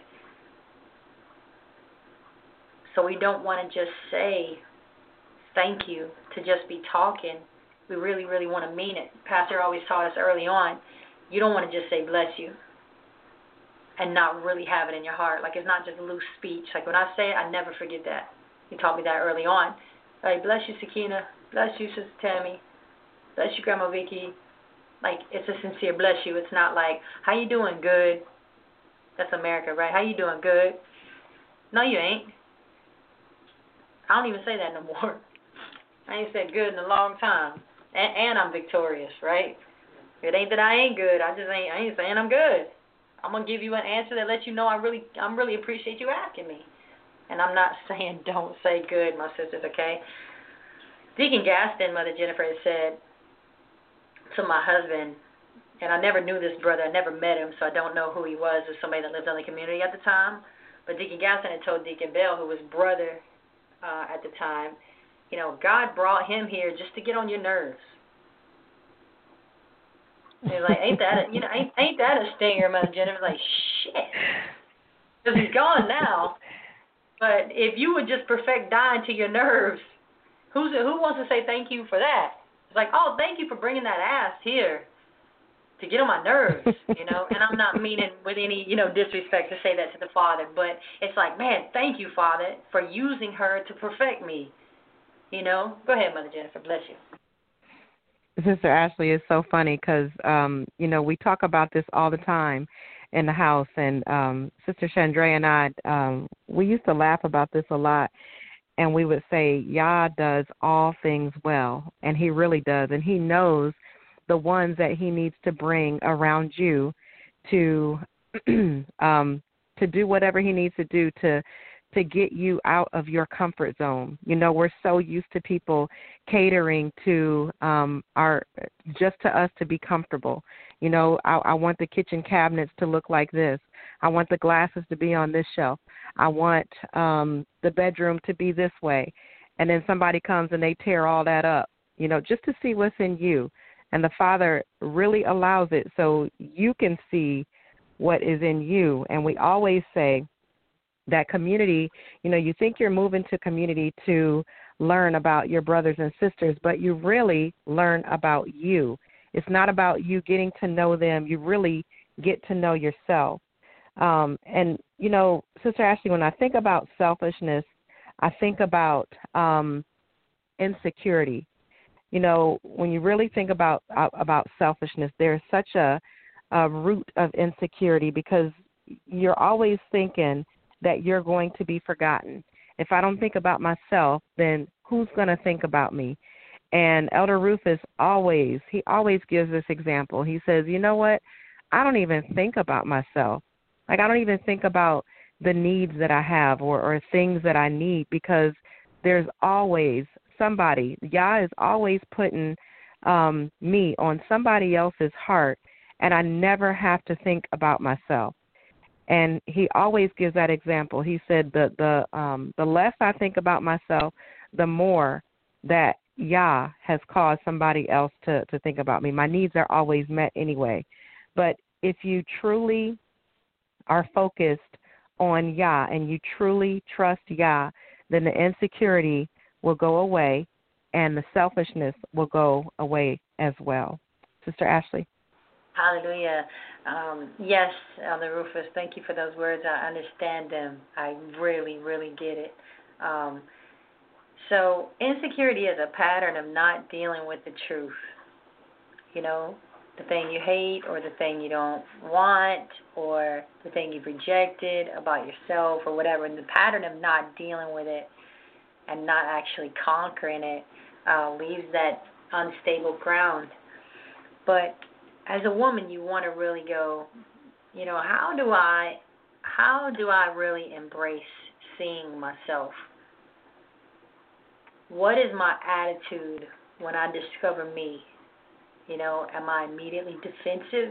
So we don't want to just say thank you to just be talking. We really, really want to mean it. Pastor always taught us early on, you don't want to just say bless you and not really have it in your heart. Like, it's not just loose speech. Like, when I say it, I never forget that. He taught me that early on. Like, bless you, Sakina. Bless you, Sister Tammy. Bless you, Grandma Vicky. Like, it's a sincere bless you. It's not like, how you doing? Good. That's America, right? How you doing? Good. No, you ain't. I don't even say that no more. I ain't said good in a long time. And, and I'm victorious, right? It ain't that I ain't good. I just ain't I ain't saying I'm good. I'm gonna give you an answer that lets you know I really I'm really appreciate you asking me. And I'm not saying don't say good, my sisters, okay? Deacon Gaston, Mother Jennifer, had said to my husband, and I never knew this brother, I never met him, so I don't know who he was, as somebody that lived in the community at the time. But Deacon Gaston had told Deacon Bell, who was brother uh, at the time, you know, God brought him here just to get on your nerves. He's like, ain't that a, you know, ain't ain't that a stinger, Mother Jennifer? Like, shit, because he's gone now. But if you would just perfect dying to your nerves, who's who wants to say thank you for that? It's like, oh, thank you for bringing that ass here to get on my nerves, you know. And I'm not meaning with any, you know, disrespect to say that to the Father, but it's like, man, thank you, Father, for using her to perfect me. You know, go ahead, Mother Jennifer. Bless you.
Sister Ashley, is so funny because, um, you know, we talk about this all the time in the house. And um, Sister Chandra and I, um, we used to laugh about this a lot. And we would say, Yah does all things well. And he really does. And he knows the ones that he needs to bring around you to um, to do whatever he needs to do to to get you out of your comfort zone. You know, we're so used to people catering to um, our, just to us to be comfortable. You know, I, I want the kitchen cabinets to look like this. I want the glasses to be on this shelf. I want um, the bedroom to be this way. And then somebody comes and they tear all that up, you know, just to see what's in you. And the Father really allows it so you can see what is in you. And we always say, that community, you know, you think you're moving to community to learn about your brothers and sisters, but you really learn about you. It's not about you getting to know them. You really get to know yourself. Um, and, you know, Sister Ashley, when I think about selfishness, I think about um, insecurity. You know, when you really think about uh, about selfishness, there's such a, a root of insecurity because you're always thinking that you're going to be forgotten. If I don't think about myself, then who's going to think about me? And Elder Rufus always, he always gives this example. He says, you know what? I don't even think about myself. Like, I don't even think about the needs that I have or, or things that I need because there's always somebody. Yah is always putting um, me on somebody else's heart, and I never have to think about myself. And he always gives that example. He said the the um, the less I think about myself, the more that Yah has caused somebody else to, to think about me. My needs are always met anyway. But if you truly are focused on Yah and you truly trust Yah, then the insecurity will go away and the selfishness will go away as well. Sister Ashley?
Hallelujah. Um, yes, Elder Rufus, thank you for those words. I understand them. I really, really get it. Um, so insecurity is a pattern of not dealing with the truth. You know, the thing you hate or the thing you don't want or the thing you've rejected about yourself or whatever. And the pattern of not dealing with it and not actually conquering it uh, leaves that unstable ground. But as a woman, you want to really go, you know, how do I, how do I really embrace seeing myself? What is my attitude when I discover me? You know, am I immediately defensive?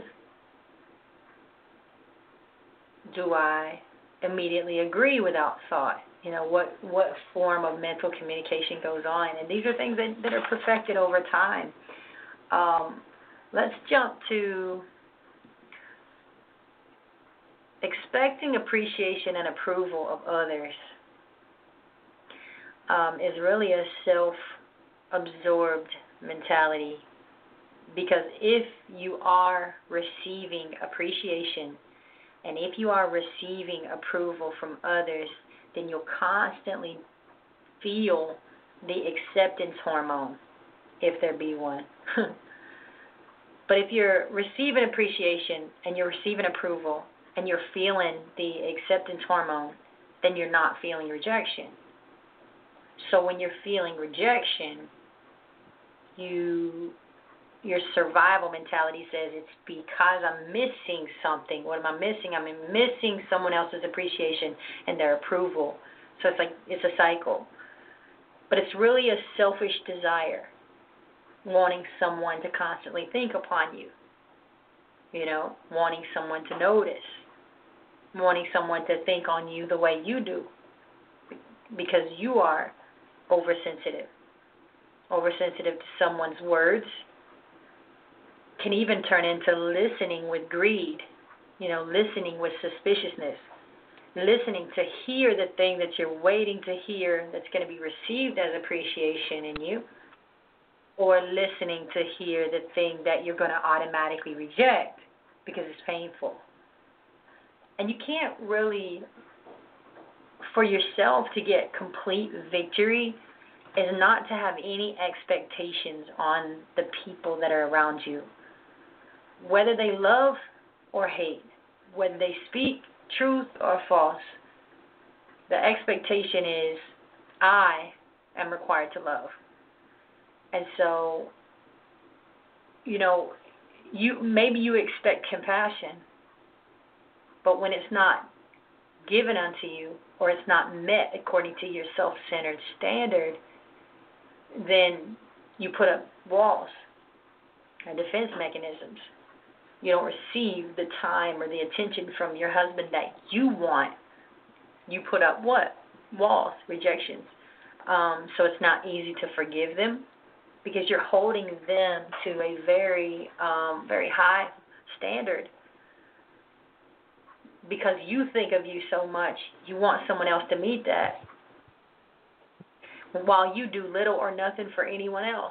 Do I immediately agree without thought? You know, what, what form of mental communication goes on? And these are things that, that are perfected over time. Um, let's jump to expecting appreciation and approval of others. Um, is really a self-absorbed mentality, because if you are receiving appreciation and if you are receiving approval from others, then you'll constantly feel the acceptance hormone, if there be one. But if you're receiving appreciation and you're receiving approval and you're feeling the acceptance hormone, then you're not feeling rejection. So when you're feeling rejection, you your survival mentality says it's because I'm missing something. What am I missing? I'm missing someone else's appreciation and their approval. So it's like it's a cycle. But it's really a selfish desire, wanting someone to constantly think upon you. You know, wanting someone to notice, wanting someone to think on you the way you do, because you are oversensitive. Oversensitive to someone's words can even turn into listening with greed, you know, listening with suspiciousness, listening to hear the thing that you're waiting to hear that's going to be received as appreciation in you, or listening to hear the thing that you're going to automatically reject because it's painful. And you can't really, for yourself to get complete victory, is not to have any expectations on the people that are around you. Whether they love or hate, whether they speak truth or false, the expectation is, I am required to love. And so, you know, you maybe you expect compassion, but when it's not given unto you, or it's not met according to your self-centered standard, then you put up walls and defense mechanisms. You don't receive the time or the attention from your husband that you want. You put up what? Walls, rejections. Um, so it's not easy to forgive them, because you're holding them to a very, um, very high standard. Because you think of you so much, you want someone else to meet that, while you do little or nothing for anyone else.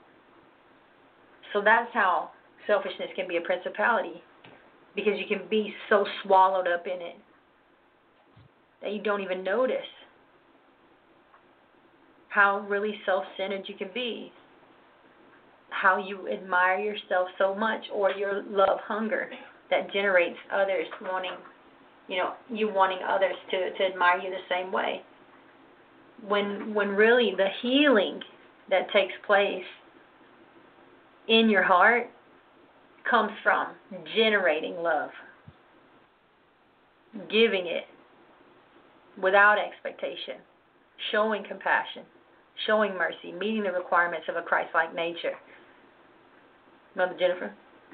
So that's how selfishness can be a principality, because you can be so swallowed up in it that you don't even notice how really self-centered you can be, how you admire yourself so much, or your love hunger that generates others wanting, you know, you wanting others to, to admire you the same way. When when really the healing that takes place in your heart comes from generating love, giving it without expectation, showing compassion, showing mercy, meeting the requirements of a Christ-like nature. Mother Jennifer?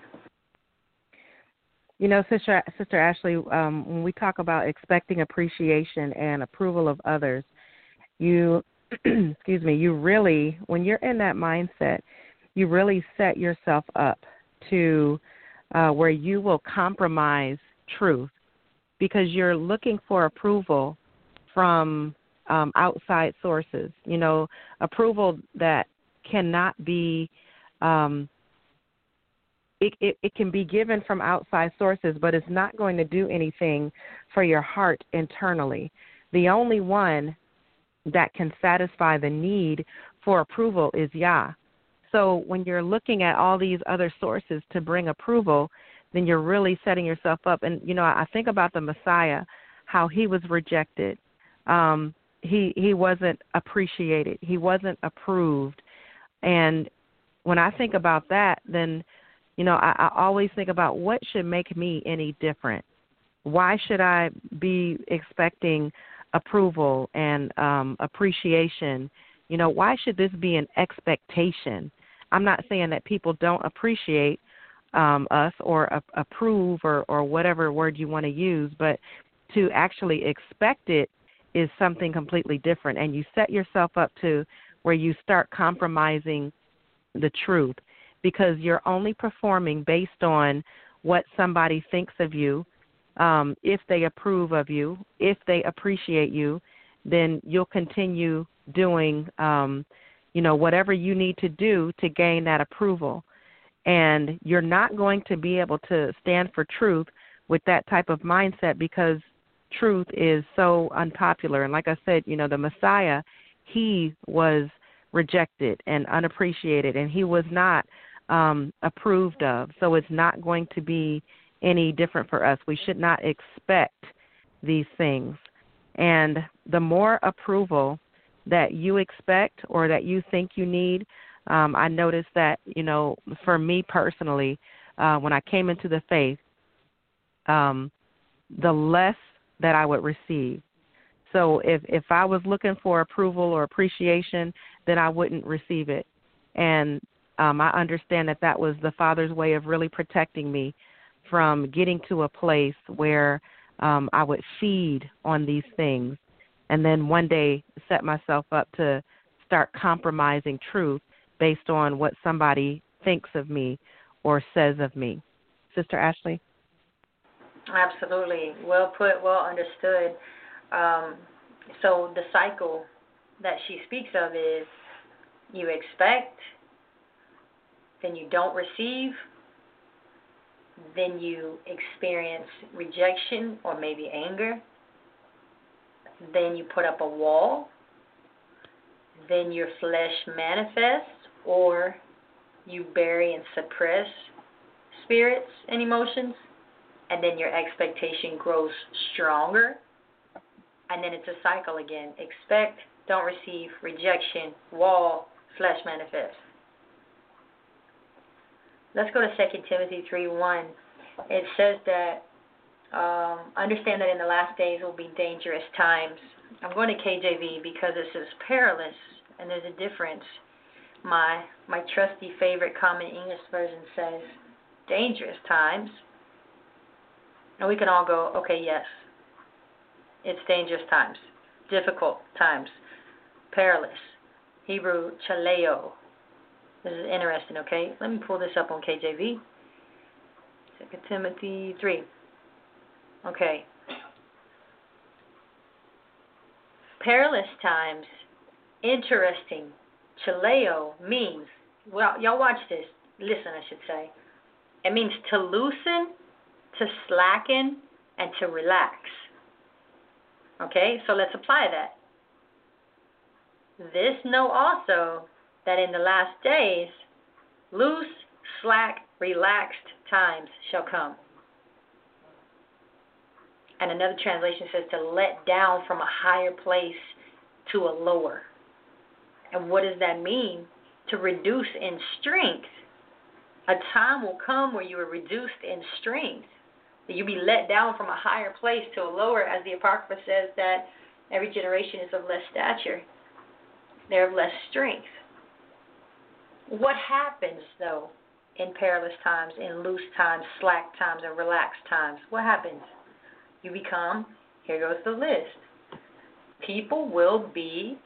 You know, Sister, Sister Ashley, um, when we talk about expecting appreciation and approval of others, you, excuse me, you really, when you're in that mindset, you really set yourself up to uh, where you will compromise truth, because you're looking for approval from um, outside sources, you know, approval that cannot be, um, it, it, it can be given from outside sources, but it's not going to do anything for your heart internally. The only one that can satisfy the need for approval is Yah. So when you're looking at all these other sources to bring approval, then you're really setting yourself up. And, you know, I think about the Messiah, how he was rejected. Um, he he wasn't appreciated. He wasn't approved. And when I think about that, then, you know, I, I always think about what should make me any different. why should I be expecting approval and um, appreciation? You know, why should this be an expectation? I'm not saying that people don't appreciate um, us or uh, approve or, or whatever word you want to use, but to actually expect it is something completely different. And you set yourself up to where you start compromising the truth because you're only performing based on what somebody thinks of you. Um, if they approve of you, if they appreciate you, then you'll continue doing, um, you know, whatever you need to do to gain that approval. And you're not going to be able to stand for truth with that type of mindset because truth is so unpopular. And like I said, you know, the Messiah, he was rejected and unappreciated, and he was not um, approved of. So it's not going to be any different for us. We should not expect these things. And the more approval that you expect or that you think you need, um, I noticed that, you know, for me personally, uh, when I came into the faith, um, the less that I would receive. So if, if I was looking for approval or appreciation, then I wouldn't receive it. And um, I understand that that was the Father's way of really protecting me from getting to a place where um, I would feed on these things and then one day set myself up to start compromising truth based on what somebody thinks of me or says of me. Sister Ashley?
Absolutely. Well put, well understood. Um, so the cycle that she speaks of is you expect, then you don't receive, then you experience rejection or maybe anger, then you put up a wall, then your flesh manifests, or you bury and suppress spirits and emotions, and then your expectation grows stronger, and then it's a cycle again. Expect, don't receive, rejection, wall, flesh manifests. Let's go to Second Timothy three one. It says that, um, understand that in the last days will be dangerous times. I'm going to K J V because it says perilous, and there's a difference. My my trusty favorite Common English version says dangerous times. And we can all go, okay, yes, it's dangerous times, difficult times, perilous. Hebrew, chaleo. This is interesting, okay? Let me pull this up on K J V. Second Timothy three. Okay. Perilous times, interesting. Chaleo means, well, y'all watch this. Listen, I should say. It means to loosen, to slacken, and to relax. Okay, so let's apply that. This know also that in the last days, loose, slack, relaxed times shall come. And another translation says to let down from a higher place to a lower. And what does that mean? To reduce in strength. A time will come where you are reduced in strength. That you be let down from a higher place to a lower, as the Apocrypha says that every generation is of less stature. They're of less strength. What happens, though, in perilous times, in loose times, slack times, and relaxed times? What happens? You become, here goes the list. People will be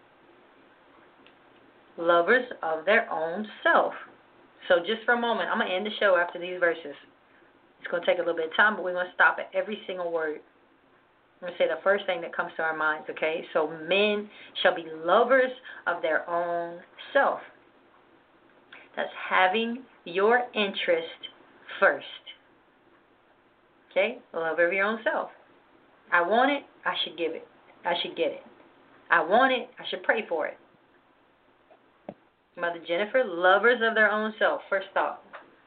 lovers of their own self. So just for a moment, I'm going to end the show after these verses. It's going to take a little bit of time, but we're going to stop at every single word. I'm going to say the first thing that comes to our minds, okay? So men shall be lovers of their own self. That's having your interest first. Okay? Love of your own self. I want it, I should give it. I should get it. I want it, I should pray for it. Mother Jennifer, lovers of their own self. First thought.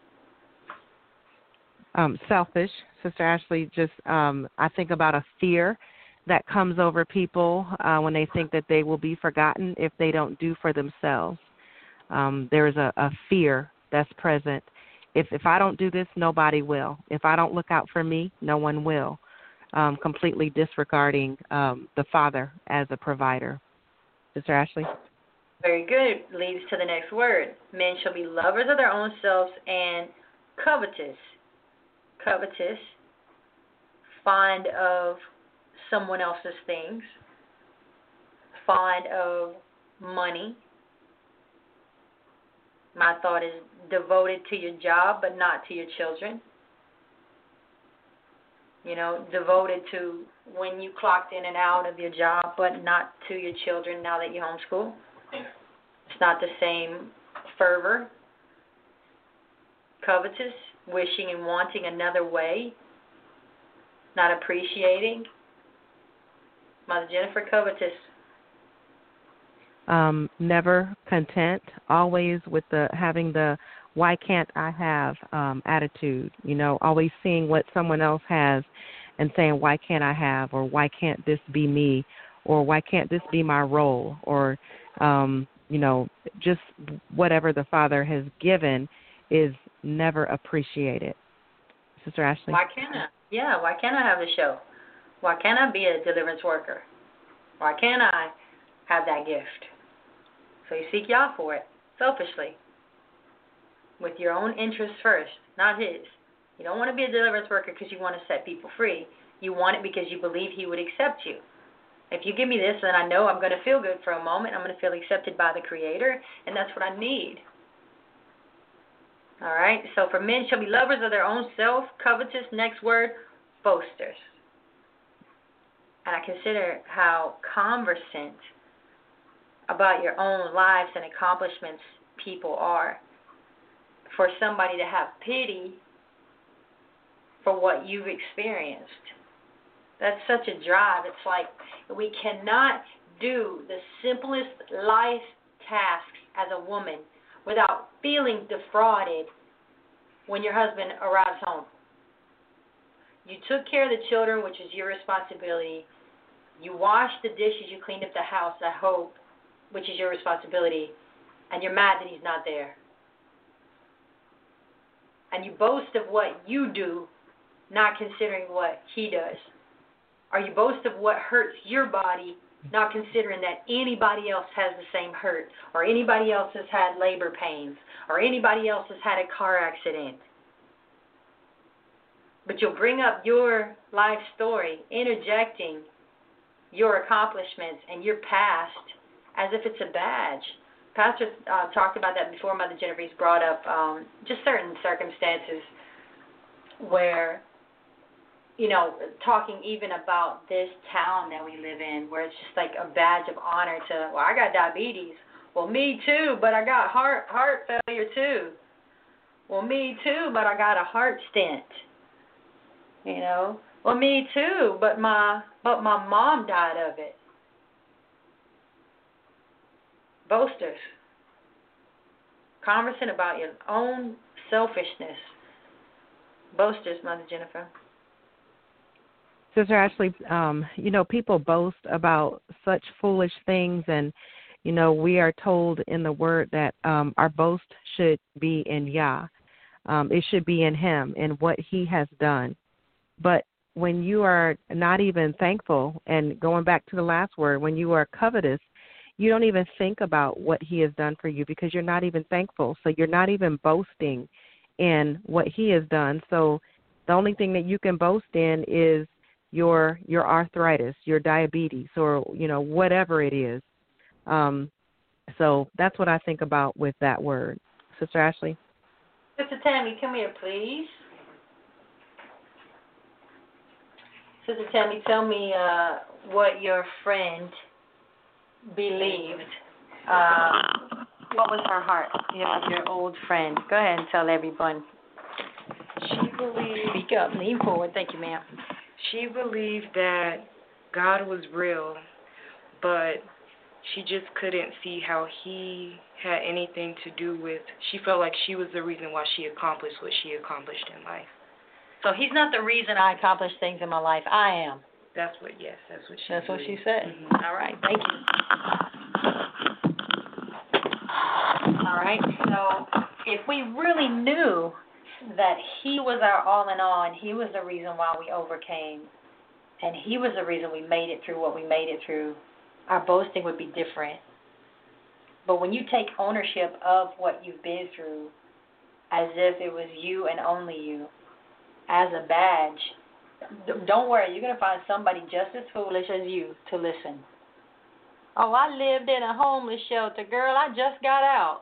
Um, selfish. Sister Ashley, just um, I think about a fear that comes over people uh, when they think that they will be forgotten if they don't do for themselves. Um, there is a, a fear that's present. If if I don't do this, nobody will. If I don't look out for me, no one will. um, completely disregarding um, the father as a provider. Sister Ashley?
Very good. Leads to the next word. Men shall be lovers of their own selves and covetous. Covetous. Fond of someone else's things. Fond of money. My thought is devoted to your job but not to your children. You know, devoted to when you clocked in and out of your job but not to your children now that you homeschool. It's not the same fervor. Covetous, wishing and wanting another way, not appreciating. Mother Jennifer, covetous.
Um, never content, always with the having the why can't I have um, attitude, you know, always seeing what someone else has and saying why can't I have, or why can't this be me, or why can't this be my role, or, um, you know, just whatever the Father has given is never appreciated. Sister Ashley?
Why can't I? Yeah, why can't I have the show? Why can't I be a deliverance worker? Why can't I have that gift? So you seek Yah for it, selfishly, with your own interests first, not His. You don't want to be a deliverance worker because you want to set people free. You want it because you believe He would accept you. If you give me this, then I know I'm going to feel good for a moment. I'm going to feel accepted by the Creator, and that's what I need. All right? So for men shall be lovers of their own self, covetous, next word, boasters. And I consider how conversant about your own lives and accomplishments people are. For somebody to have pity for what you've experienced. That's such a drive. It's like we cannot do the simplest life tasks as a woman without feeling defrauded when your husband arrives home. You took care of the children, which is your responsibility. You washed the dishes, you cleaned up the house, I hope, which is your responsibility, and you're mad that he's not there. And you boast of what you do, not considering what he does. Or you boast of what hurts your body, not considering that anybody else has the same hurt, or anybody else has had labor pains, or anybody else has had a car accident. But you'll bring up your life story, interjecting your accomplishments and your past as if it's a badge. Pastor uh, talked about that before. Mother Jennifer's brought up um, just certain circumstances where, you know, talking even about this town that we live in, where it's just like a badge of honor to, well, I got diabetes. Well, me too, but I got heart heart failure too. Well, me too, but I got a heart stent. You know, well, me too, but my but my mom died of it. Boasters. Conversing about your own selfishness. Boasters, Mother Jennifer.
Sister Ashley, um, you know, people boast about such foolish things, and, you know, we are told in the Word that um, our boast should be in Yah. Um, it should be in Him and what He has done. But when you are not even thankful, and going back to the last word, when you are covetous, you don't even think about what He has done for you because you're not even thankful. So you're not even boasting in what He has done. So the only thing that you can boast in is your your arthritis, your diabetes, or, you know, whatever it is. Um, so that's what I think about with that word. Sister Ashley?
Sister Tammy, come here, please. Sister Tammy, tell me uh, what your friend believed. Uh, what was her heart? Your, your old friend. Go ahead and tell everyone.
She believed.
Speak up. Lean forward. Thank you, ma'am.
She believed that God was real, but she just couldn't see how He had anything to do with. She felt like she was the reason why she accomplished what she accomplished in life.
So He's not the reason I accomplished things in my life. I am.
That's what. Yes, that's what she.
That's
believed.
what she said.
Mm-hmm.
All right. Thank you. All right. So if we really knew that He was our all in all and He was the reason why we overcame, and he was the reason we made it through what we made it through, our boasting would be different. But when you take ownership of what you've been through as if it was you and only you, as a badge, don't worry, you're going to find somebody just as foolish as you to listen. Oh, I lived in a homeless shelter, girl. I just got out.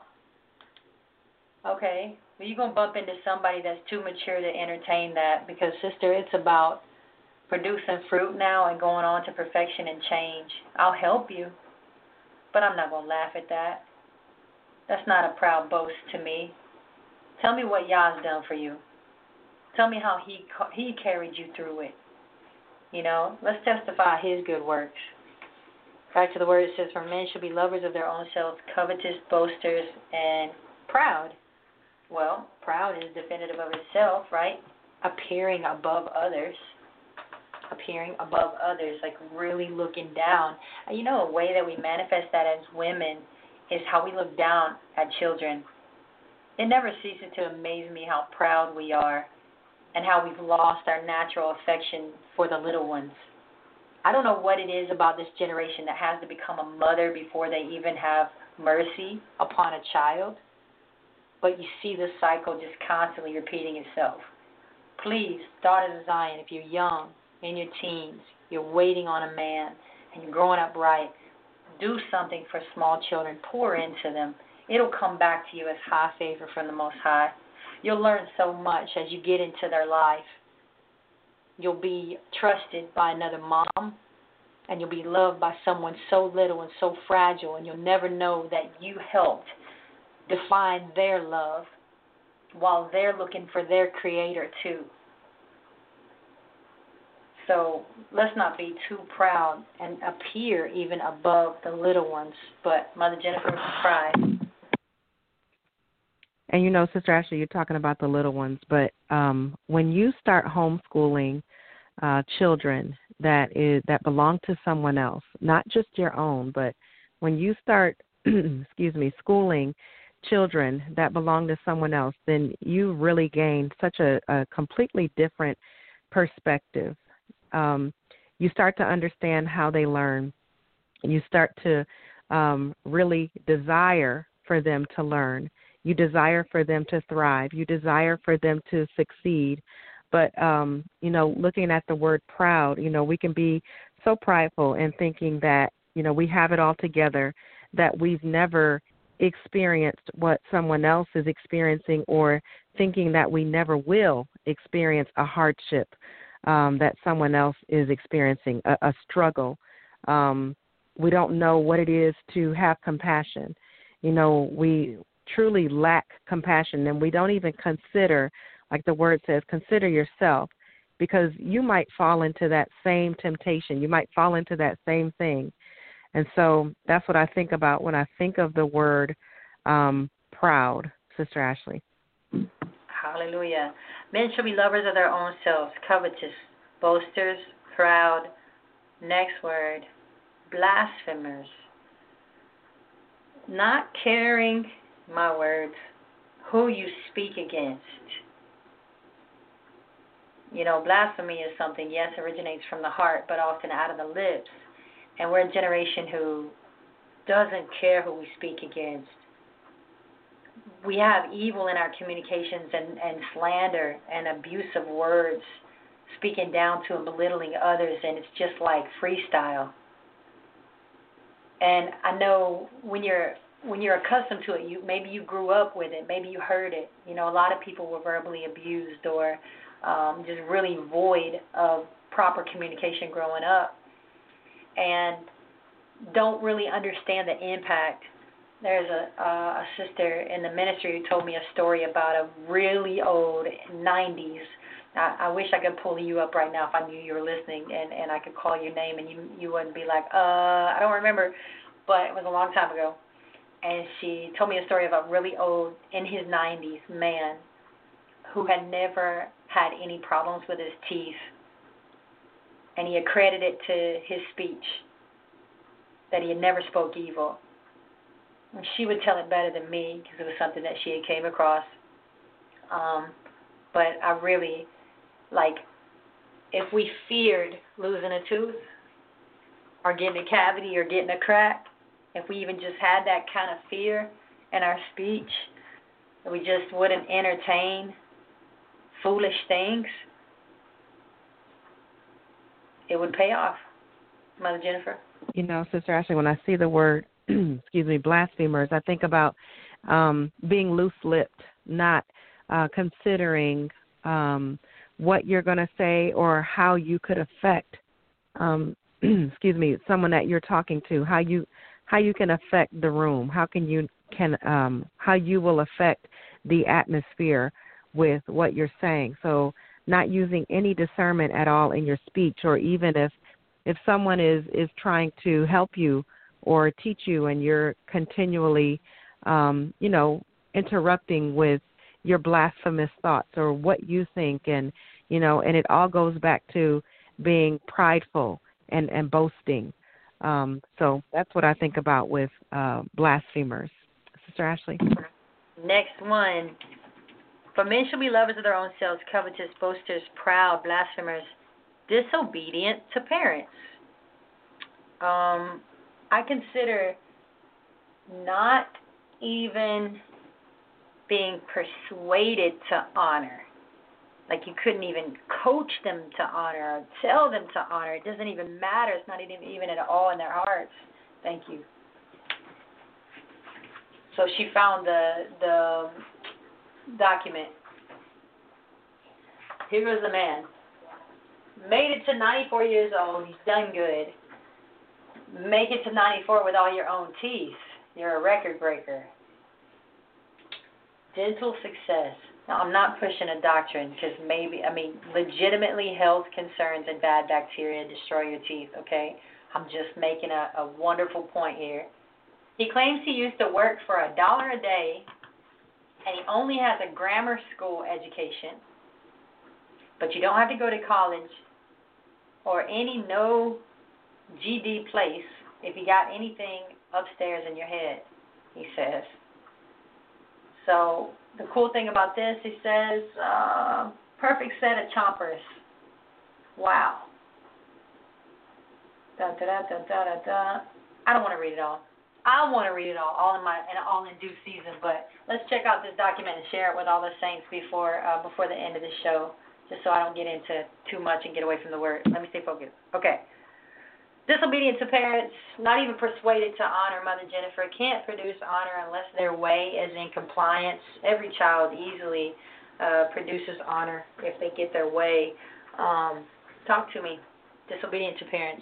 Okay, well, you're going to bump into somebody that's too mature to entertain that because, sister, it's about producing fruit now and going on to perfection and change. I'll help you, but I'm not going to laugh at that. That's not a proud boast to me. Tell me what Yah's done for you. Tell me how he he carried you through it. You know, let's testify his good works. Back to the word, it says, for men shall be lovers of their own selves, covetous, boasters, and proud. Well, proud is definitive of itself, right? Appearing above others. Appearing above others, like really looking down. And you know, a way that we manifest that as women is how we look down at children. It never ceases to amaze me how proud we are and how we've lost our natural affection for the little ones. I don't know what it is about this generation that has to become a mother before they even have mercy upon a child, but you see this cycle just constantly repeating itself. Please, daughters of Zion, if you're young, in your teens, you're waiting on a man, and you're growing up right, do something for small children. Pour into them. It'll come back to you as high favor from the Most High. You'll learn so much as you get into their life. You'll be trusted by another mom, and you'll be loved by someone so little and so fragile, and you'll never know that you helped define their love while they're looking for their creator too. So let's not be too proud and appear even above the little ones. But Mother Jennifer cried.
And you know, Sister Ashley, you're talking about the little ones, but um, when you start homeschooling uh, children that is that belong to someone else, not just your own, but when you start, excuse me, schooling children that belong to someone else, then you really gain such a, a completely different perspective. Um, you start to understand how they learn. You start to um, really desire for them to learn. You desire for them to thrive. You desire for them to succeed. But, um, you know, looking at the word proud, you know, we can be so prideful in thinking that, you know, we have it all together, that we've never experienced what someone else is experiencing, or thinking that we never will experience a hardship um, that someone else is experiencing, a, a struggle. Um, we don't know what it is to have compassion. You know, we truly lack compassion, and we don't even consider, like the word says, consider yourself, because you might fall into that same temptation. You might fall into that same thing. And so that's what I think about when I think of the word um, proud, Sister Ashley.
Hallelujah. Men shall be lovers of their own selves, covetous, boasters, proud. Next word, blasphemers. Not caring, my words, who you speak against. You know, blasphemy is something, yes, originates from the heart, but often out of the lips. And we're a generation who doesn't care who we speak against. We have evil in our communications and, and slander and abusive words, speaking down to and belittling others, and it's just like freestyle. And I know when you're when you're accustomed to it, you maybe you grew up with it, maybe you heard it. You know, a lot of people were verbally abused or um, just really void of proper communication growing up, and don't really understand the impact. There's a, uh, a sister in the ministry who told me a story about a really old nineties. I, I wish I could pull you up right now if I knew you were listening, and, and I could call your name and you you wouldn't be like, uh, I don't remember, but it was a long time ago. And she told me a story of a really old, in his nineties, man who had never had any problems with his teeth, and he accredited it to his speech, that he had never spoke evil. And she would tell it better than me because it was something that she had came across. Um, but I really, like, if we feared losing a tooth or getting a cavity or getting a crack, if we even just had that kind of fear in our speech, that we just wouldn't entertain foolish things, it would pay off. Mother Jennifer?
You know, Sister Ashley, when I see the word, excuse me, blasphemers, I think about um, being loose-lipped, not uh, considering um, what you're going to say or how you could affect, um, excuse me, someone that you're talking to, how you how you can affect the room, how can you can um, how you will affect the atmosphere with what you're saying. So not using any discernment at all in your speech, or even if if someone is, is trying to help you or teach you and you're continually, um, you know, interrupting with your blasphemous thoughts or what you think, and, you know, and it all goes back to being prideful and, and boasting. Um, so that's what I think about with uh, blasphemers. Sister Ashley?
Next one. For men shall be lovers of their own selves, covetous, boasters, proud, blasphemers, disobedient to parents. Um, I consider not even being persuaded to honor. Like you couldn't even coach them to honor or tell them to honor. It doesn't even matter. It's not even, even at all in their hearts. Thank you. So she found the the document. Here goes the man. Made it to ninety-four years old. He's done good. Make it to ninety-four with all your own teeth. You're a record breaker. Dental success. Now, I'm not pushing a doctrine because maybe, I mean, legitimately health concerns and bad bacteria destroy your teeth, okay? I'm just making a, a wonderful point here. He claims he used to work for a dollar a day, and he only has a grammar school education, but you don't have to go to college or any no G D place if you got anything upstairs in your head, he says. So the cool thing about this, he says, uh, perfect set of chompers. Wow. Da, da, da, da, da, da, da. I don't want to read it all. I want to read it all, all in my, and all in due season. But let's check out this document and share it with all the saints before, uh, before the end of the show, just so I don't get into too much and get away from the word. Let me stay focused. Okay. Disobedient to parents, not even persuaded to honor. Mother Jennifer can't produce honor unless their way is in compliance. Every child easily uh, produces honor if they get their way. Um, talk to me. Disobedient to parents.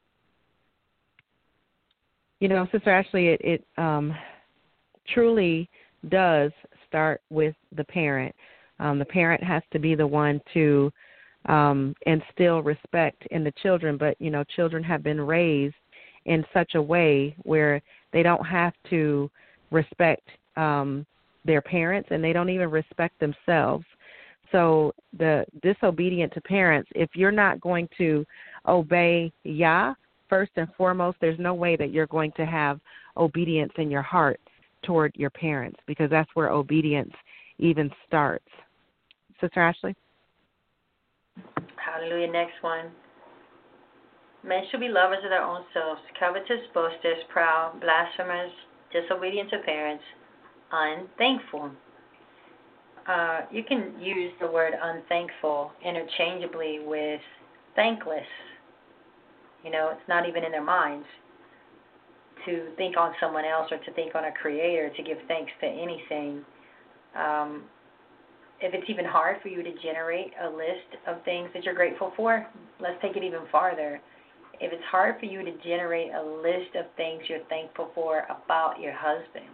You know, Sister Ashley, it, it um, truly does start with the parent. Um, the parent has to be the one to um, instill respect in the children, but, you know, children have been raised in such a way where they don't have to respect um, their parents, and they don't even respect themselves. So the disobedient to parents, if you're not going to obey Yah, first and foremost, there's no way that you're going to have obedience in your heart toward your parents, because that's where obedience even starts. Sister Ashley?
Hallelujah. Next one. Men should be lovers of their own selves, covetous, boasters, proud, blasphemers, disobedient to parents, unthankful. Uh, you can use the word unthankful interchangeably with thankless. You know, it's not even in their minds to think on someone else or to think on a creator, to give thanks to anything. Um, if it's even hard for you to generate a list of things that you're grateful for, let's take it even farther. If it's hard for you to generate a list of things you're thankful for about your husband,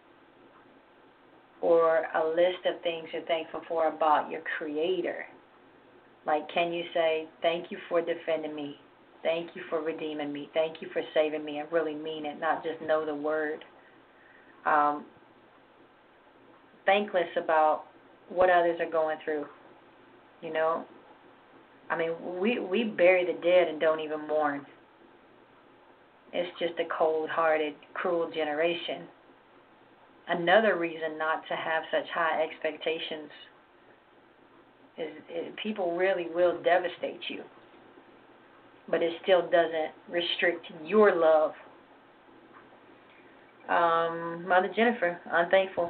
or a list of things you're thankful for about your creator, like, can you say, thank you for defending me? Thank you for redeeming me. Thank you for saving me. I really mean it, not just know the word. Um, thankless about what others are going through. You know, I mean, we, we bury the dead and don't even mourn. It's just a cold-hearted, cruel generation. Another reason not to have such high expectations is, is people really will devastate you, but it still doesn't restrict your love. Um, Mother Jennifer, unthankful.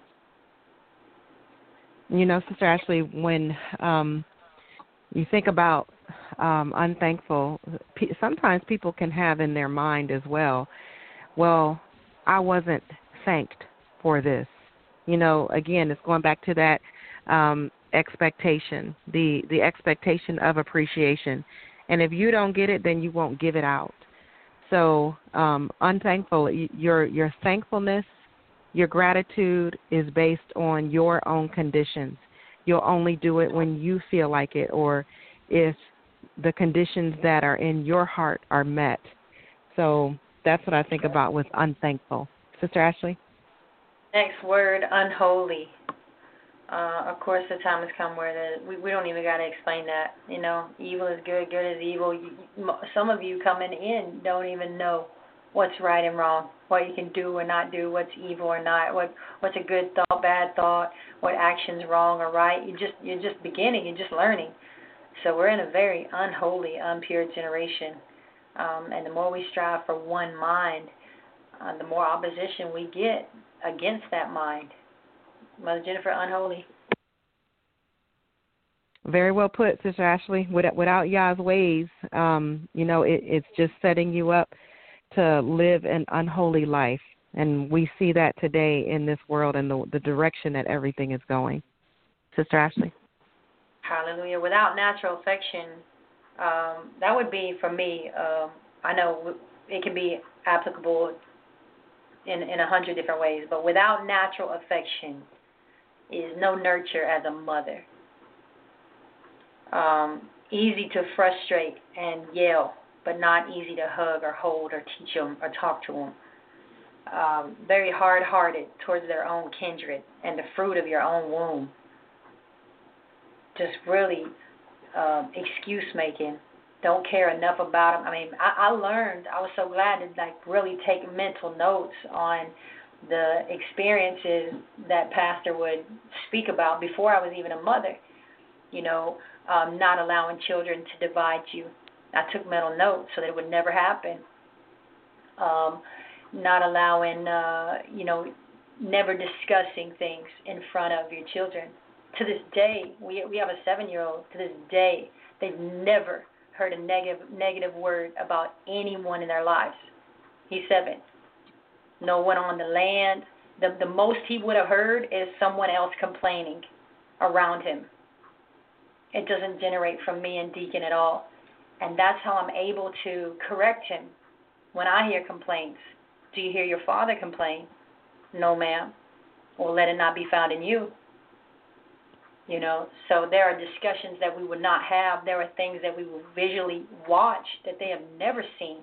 You know, Sister Ashley, when um, you think about um, unthankful, p- sometimes people can have in their mind as well, well, I wasn't thanked for this. You know, again, it's going back to that um, expectation, the, the expectation of appreciation. And if you don't get it, then you won't give it out. So um, unthankful, your your thankfulness, your gratitude is based on your own conditions. You'll only do it when you feel like it, or if the conditions that are in your heart are met. So that's what I think about with unthankful. Sister Ashley?
Next word, unholy. Uh, of course, the time has come where the, we, we don't even got to explain that. You know, evil is good, good is evil. You, some of you coming in don't even know what's right and wrong, what you can do or not do, what's evil or not, what what's a good thought, bad thought, what action's wrong or right. You just you're just beginning, you're just learning. So we're in a very unholy, impure generation, um, and the more we strive for one mind, uh, the more opposition we get against that mind. Mother Jennifer, unholy.
Very well put, Sister Ashley. Without, without Yah's ways, um, you know, it, it's just setting you up to live an unholy life. And we see that today in this world and the, the direction that everything is going. Sister Ashley?
Hallelujah. Without natural affection, um, that would be, for me, uh, I know it can be applicable in, in a hundred different ways, but without natural affection is no nurture as a mother. Um, easy to frustrate and yell, but not easy to hug or hold or teach them or talk to them. Um, very hard-hearted towards their own kindred and the fruit of your own womb. Just really um, excuse-making. Don't care enough about them. I mean, I, I learned, I was so glad to like really take mental notes on the experiences that Pastor would speak about before I was even a mother. You know, um, not allowing children to divide you. I took mental notes so that it would never happen. Um, not allowing, uh, you know, never discussing things in front of your children. To this day, we we have a seven-year-old. To this day, they've never heard a negative negative word about anyone in their lives. He's seven. No one on the land. The the most he would have heard is someone else complaining around him. It doesn't generate from me and Deacon at all. And that's how I'm able to correct him when I hear complaints. Do you hear your father complain? No, ma'am. Well, let it not be found in you. You know, so there are discussions that we would not have. There are things that we will visually watch that they have never seen.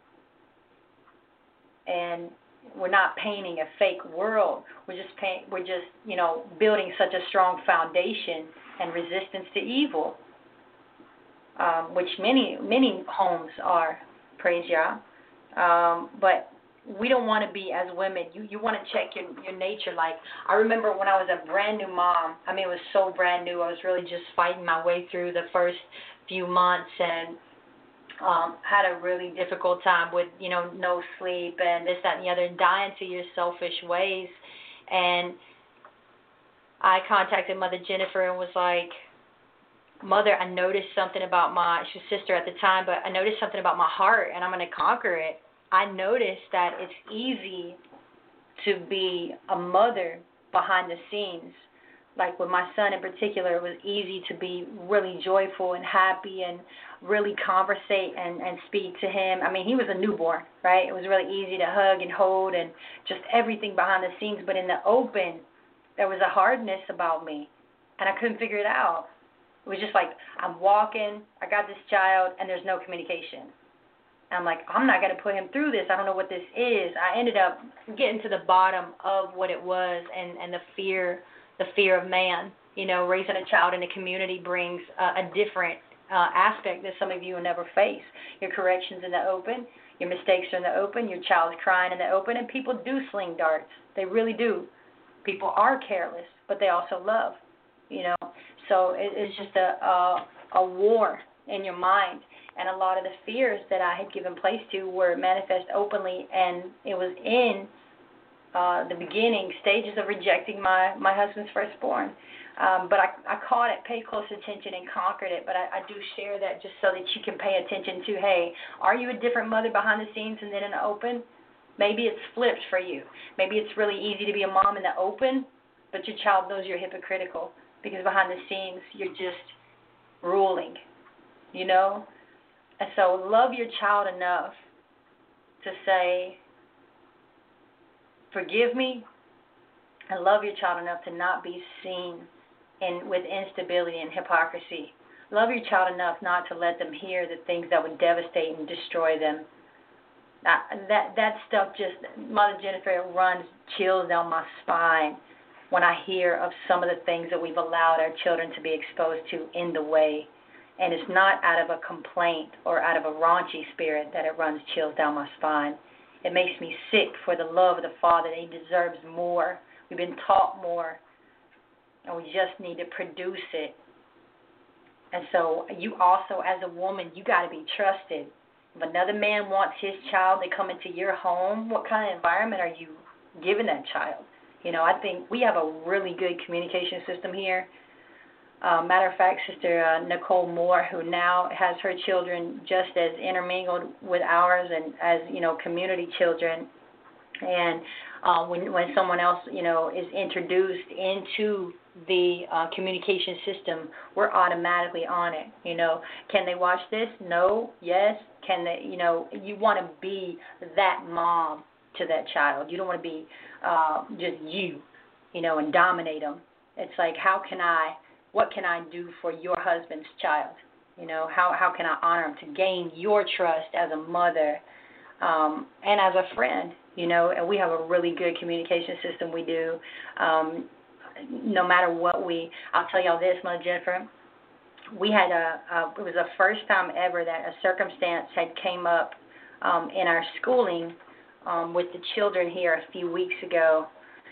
And we're not painting a fake world. We're just paint, we're just, you know, building such a strong foundation and resistance to evil, um, which many many homes are. Praise Yah. Um, but we don't want to be, as women, you, you want to check your, your nature. Like, I remember when I was a brand new mom, I mean, it was so brand new. I was really just fighting my way through the first few months and um, had a really difficult time with, you know, no sleep and this, that, and the other, and dying to your selfish ways. And I contacted Mother Jennifer and was like, Mother, I noticed something about my, she was sister at the time, but I noticed something about my heart, and I'm going to conquer it. I noticed that it's easy to be a mother behind the scenes. Like with my son in particular, it was easy to be really joyful and happy and really conversate and, and speak to him. I mean, he was a newborn, right? It was really easy to hug and hold and just everything behind the scenes. But in the open, there was a hardness about me, and I couldn't figure it out. It was just like, I'm walking, I got this child, and there's no communication. I'm like, I'm not going to put him through this. I don't know what this is. I ended up getting to the bottom of what it was and, and the fear the fear of man. You know, raising a child in a community brings uh, a different uh, aspect that some of you will never face. Your corrections in the open, your mistakes are in the open, your child's crying in the open, and people do sling darts. They really do. People are careless, but they also love. You know, So it, it's just a, a a war in your mind. And a lot of the fears that I had given place to were manifest openly, and it was in uh, the beginning stages of rejecting my, my husband's firstborn. Um, but I, I caught it, paid close attention, and conquered it. But I, I do share that just so that you can pay attention to, hey, are you a different mother behind the scenes and then in the open? Maybe it's flipped for you. Maybe it's really easy to be a mom in the open, but your child knows you're hypocritical because behind the scenes you're just ruling, you know? And so love your child enough to say, forgive me, and love your child enough to not be seen in with instability and hypocrisy. Love your child enough not to let them hear the things that would devastate and destroy them. That that, that stuff just, Mother Jennifer, it runs chills down my spine when I hear of some of the things that we've allowed our children to be exposed to in the way. And it's not out of a complaint or out of a raunchy spirit that it runs chills down my spine. It makes me sick for the love of the Father. He deserves more. We've been taught more, and we just need to produce it. And so you also, as a woman, you got to be trusted. If another man wants his child to come into your home, what kind of environment are you giving that child? You know, I think we have a really good communication system here. Uh, matter of fact, Sister uh, Nicole Moore, who now has her children just as intermingled with ours and as, you know, community children. And uh, when when someone else, you know, is introduced into the uh, communication system, we're automatically on it. You know, can they watch this? No. Yes. Can they? You know, you want to be that mom to that child. You don't want to be uh, just you, you know, and dominate them. It's like, how can I? What can I do for your husband's child? You know, how how can I honor him to gain your trust as a mother um, and as a friend? You know, and we have a really good communication system. We do. Um, no matter what we, I'll tell y'all this, Mother Jennifer. We had a, a it was the first time ever that a circumstance had came up um, in our schooling um, with the children here a few weeks ago,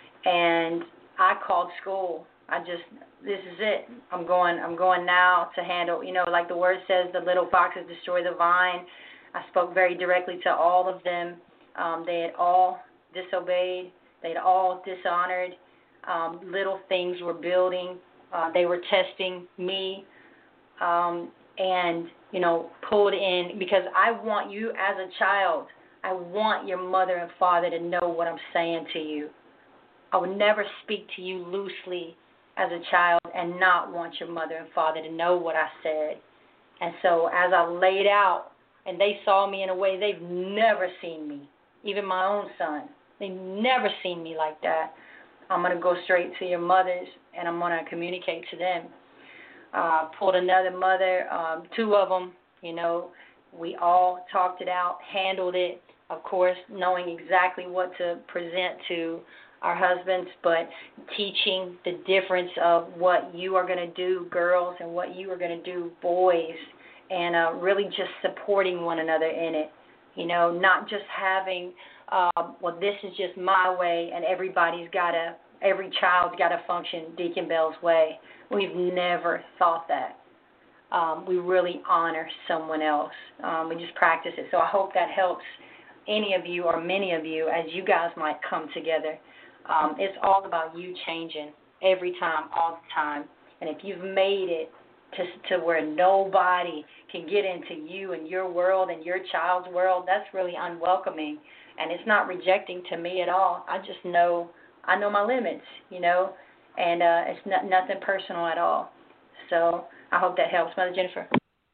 and I called school. I just, this is it. I'm going, I'm going now to handle, you know, like the word says, the little foxes destroy the vine. I spoke very directly to all of them. Um, they had all disobeyed. They had all dishonored. Um, little things were building. Uh, they were testing me um, and, you know, pulled in because I want you as a child, I want your mother and father to know what I'm saying to you. I would never speak to you loosely as a child and not want your mother and father to know what I said. And so as I laid out, and they saw me in a way they've never seen me, even my own son, they've never seen me like that. I'm going to go straight to your mothers, and I'm going to communicate to them. Uh, pulled another mother, um, two of them, you know, we all talked it out, handled it, of course, knowing exactly what to present to our husbands, but teaching the difference of what you are going to do, girls, and what you are going to do, boys, and uh, really just supporting one another in it. You know, not just having, uh, well, this is just my way, and everybody's got to, every child's got to function Deacon Bell's way. We've never thought that. Um, we really honor someone else. Um, we just practice it. So I hope that helps any of you or many of you as you guys might come together. Um, it's all about you changing every time, all the time. And if you've made it to, to where nobody can get into you and your world and your child's world, that's really unwelcoming. And it's not rejecting to me at all. I just know, I know my limits, you know, and uh, it's not, nothing personal at all. So I hope that helps. Mother Jennifer.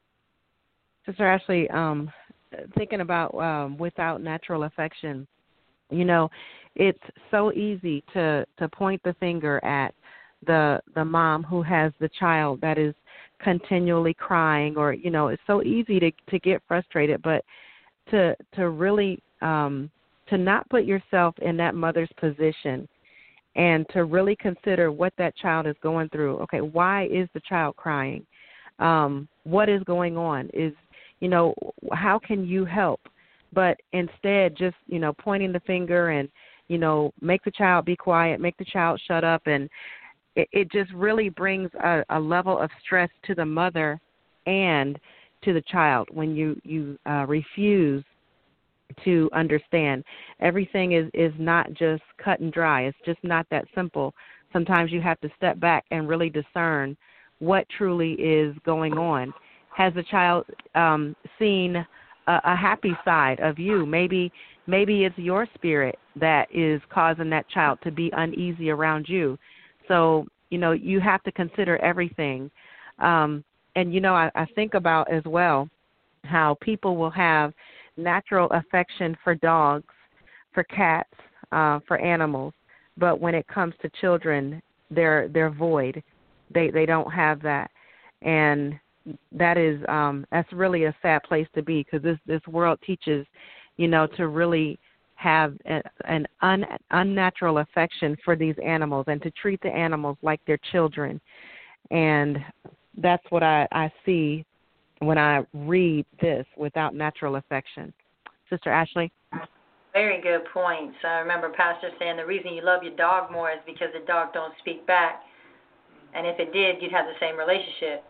Sister Ashley, um, thinking about um, without natural affection, you know, it's so easy to, to point the finger at the the mom who has the child that is continually crying, or, you know, it's so easy to, to get frustrated, but to to really um, to not put yourself in that mother's position and to really consider what that child is going through. Okay, why is the child crying? Um, what is going on? Is, you know, how can you help? But instead just, you know, pointing the finger and, you know, make the child be quiet, make the child shut up. And it, it just really brings a, a level of stress to the mother and to the child when you, you uh, refuse to understand. Everything is, is not just cut and dry. It's just not that simple. Sometimes you have to step back and really discern what truly is going on. Has the child um, seen a, a happy side of you? Maybe maybe it's your spirit that is causing that child to be uneasy around you. So, you know, you have to consider everything. Um, and, you know, I, I think about as well how people will have natural affection for dogs, for cats, uh, for animals, but when it comes to children, they're they're void. They they don't have that, and that is um, that's really a sad place to be, because this this world teaches, you know, to really have a, an un, unnatural affection for these animals and to treat the animals like they're children, and that's what I, I see when I read this, without natural affection. Sister Ashley?
Very good points. I remember Pastor saying the reason you love your dog more is because the dog don't speak back. And if it did, you'd have the same relationship.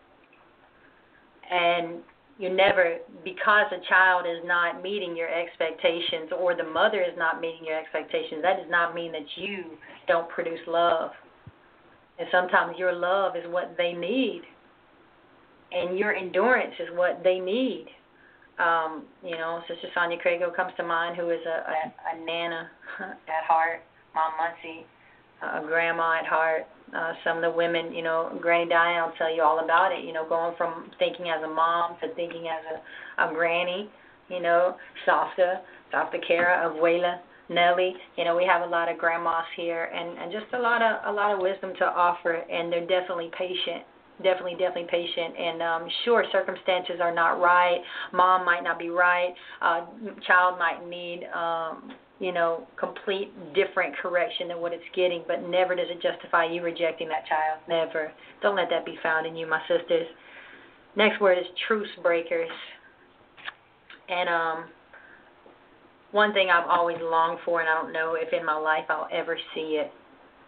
And you never, because a child is not meeting your expectations or the mother is not meeting your expectations, that does not mean that you don't produce love. And sometimes your love is what they need. And your endurance is what they need. Um, you know, Sister Sonia Crago comes to mind, who is a, a, a nana at heart, Mom Muncie, a grandma at heart. Uh, some of the women, you know, Granny Diane will tell you all about it, you know, going from thinking as a mom to thinking as a, a granny, you know, Softa, Softa Kara, Abuela, Nellie. You know, we have a lot of grandmas here, and, and just a lot of a lot of wisdom to offer, and they're definitely patient. Definitely, definitely patient. And um, sure, circumstances are not right. Mom might not be right. Uh, child might need, um, you know, complete different correction than what it's getting. But never does it justify you rejecting that child. Never. Don't let that be found in you, my sisters. Next word is truce breakers. And um, one thing I've always longed for, and I don't know if in my life I'll ever see it,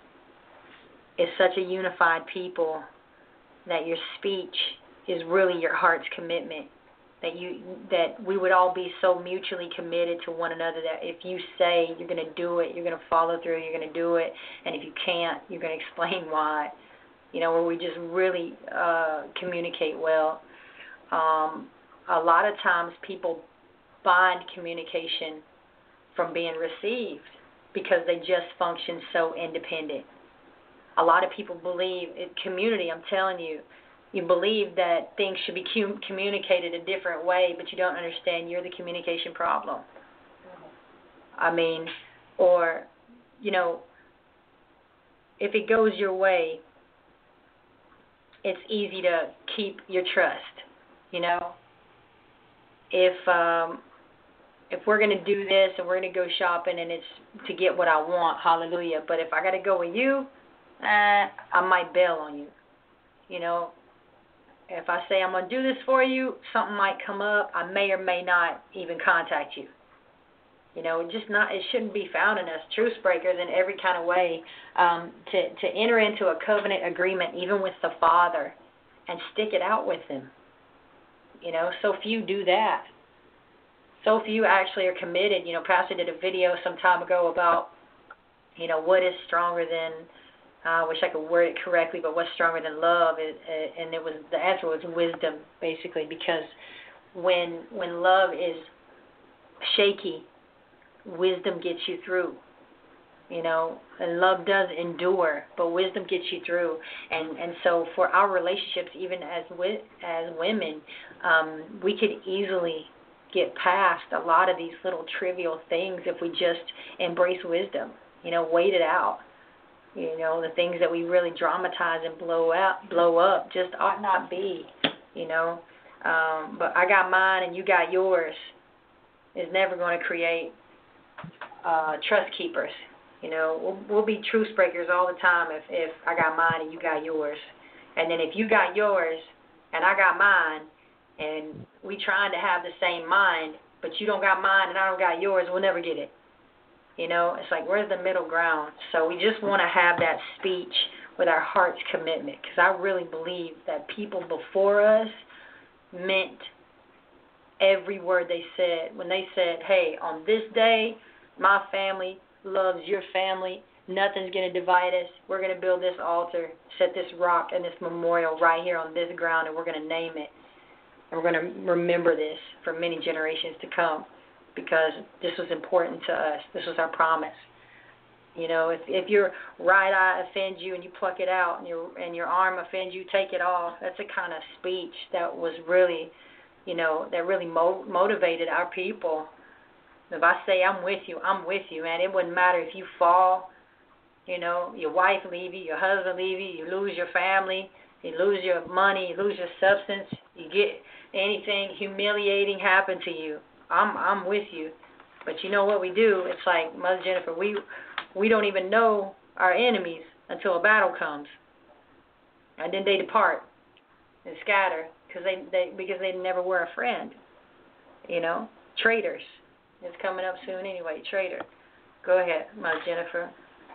is such a unified people, that your speech is really your heart's commitment, that you that we would all be so mutually committed to one another that if you say you're going to do it, you're going to follow through, you're going to do it, and if you can't, you're going to explain why, you know, where we just really uh, communicate well. Um, a lot of times people bind communication from being received because they just function so independent. A lot of people believe in community, I'm telling you, you believe that things should be com- communicated a different way, but you don't understand you're the communication problem. I mean, or, you know, if it goes your way, it's easy to keep your trust, you know. If um, if we're going to do this and we're going to go shopping and it's to get what I want, hallelujah, but if I got to go with you, Uh, I might bail on you. You know, if I say I'm going to do this for you, something might come up. I may or may not even contact you. You know, it just not. It shouldn't be found in us. Truce breakers in every kind of way. Um, to, to enter into a covenant agreement, even with the Father, and stick it out with Him. You know, so few do that. So few actually are committed. You know, Pastor did a video some time ago about, you know, what is stronger than, I uh, wish I could word it correctly, but what's stronger than love? It, it, and it was the answer was wisdom, basically, because when when love is shaky, wisdom gets you through. You know, and love does endure, but wisdom gets you through. And and so for our relationships, even as wi- as women, um, we could easily get past a lot of these little trivial things if we just embrace wisdom. You know, wait it out. You know, the things that we really dramatize and blow out, blow up, just ought not be. You know, um, but I got mine and you got yours is never going to create uh, trust keepers. You know, we'll, we'll be truce breakers all the time if, if I got mine and you got yours. And then if you got yours and I got mine and we trying to have the same mind, but you don't got mine and I don't got yours, we'll never get it. You know, it's like, where's the middle ground? So we just want to have that speech with our heart's commitment, because I really believe that people before us meant every word they said. When they said, hey, on this day, my family loves your family, nothing's going to divide us, we're going to build this altar, set this rock and this memorial right here on this ground, and we're going to name it. And we're going to remember this for many generations to come, because this was important to us. This was our promise. You know, if if your right eye offends you and you pluck it out, and your and your arm offends you, take it off. That's the kind of speech that was really, you know, that really mo- motivated our people. If I say I'm with you, I'm with you, man. It wouldn't matter if you fall, you know, your wife leave you, your husband leave you, you lose your family, you lose your money, you lose your substance, you get anything humiliating happen to you. I'm I'm with you. But you know what we do? It's like, Mother Jennifer, we we don't even know our enemies until a battle comes, and then they depart and scatter because they, they because they never were a friend. You know, traitors. It's coming up soon anyway. Traitor. Go ahead, Mother Jennifer.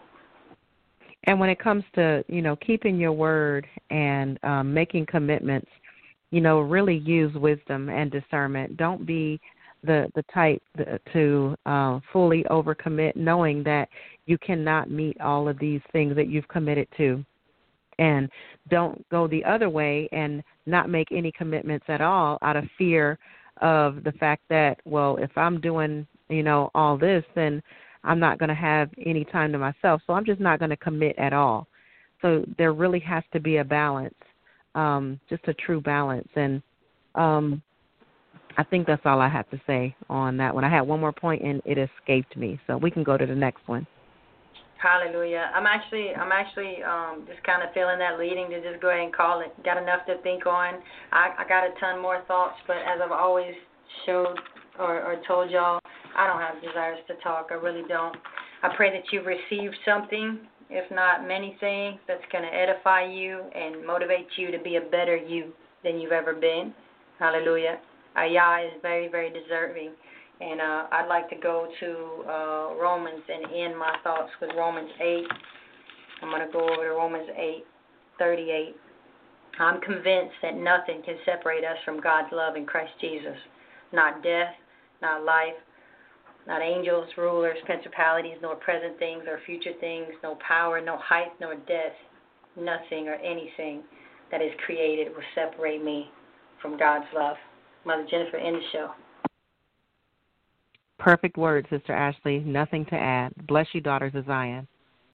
And when it comes to, you know, keeping your word and um, making commitments, you know, really use wisdom and discernment. Don't be the the type to uh, fully overcommit, knowing that you cannot meet all of these things that you've committed to. And don't go the other way and not make any commitments at all out of fear of the fact that, well, if I'm doing, you know, all this, then I'm not going to have any time to myself, so I'm just not going to commit at all. So there really has to be a balance, um, just a true balance. And um, I think that's all I have to say on that one. I had one more point, and it escaped me, so we can go to the next one.
Hallelujah. I'm actually, I'm actually um, just kind of feeling that leading to just go ahead and call it. Got enough to think on. I, I got a ton more thoughts, but as I've always showed or, or told y'all, I don't have desires to talk. I really don't. I pray that you've received something, if not many things, that's going to edify you and motivate you to be a better you than you've ever been. Hallelujah. Our Yah is very, very deserving. And uh, I'd like to go to uh, Romans and end my thoughts with Romans eight. I'm going to go over to Romans eight thirty-eight. I'm convinced that nothing can separate us from God's love in Christ Jesus. Not death, not life, not angels, rulers, principalities, nor present things or future things, no power, no height, nor depth. Nothing or anything that is created will separate me from God's love. Mother Jennifer, end the show.
Perfect word, Sister Ashley. Nothing to add. Bless you, daughters of Zion.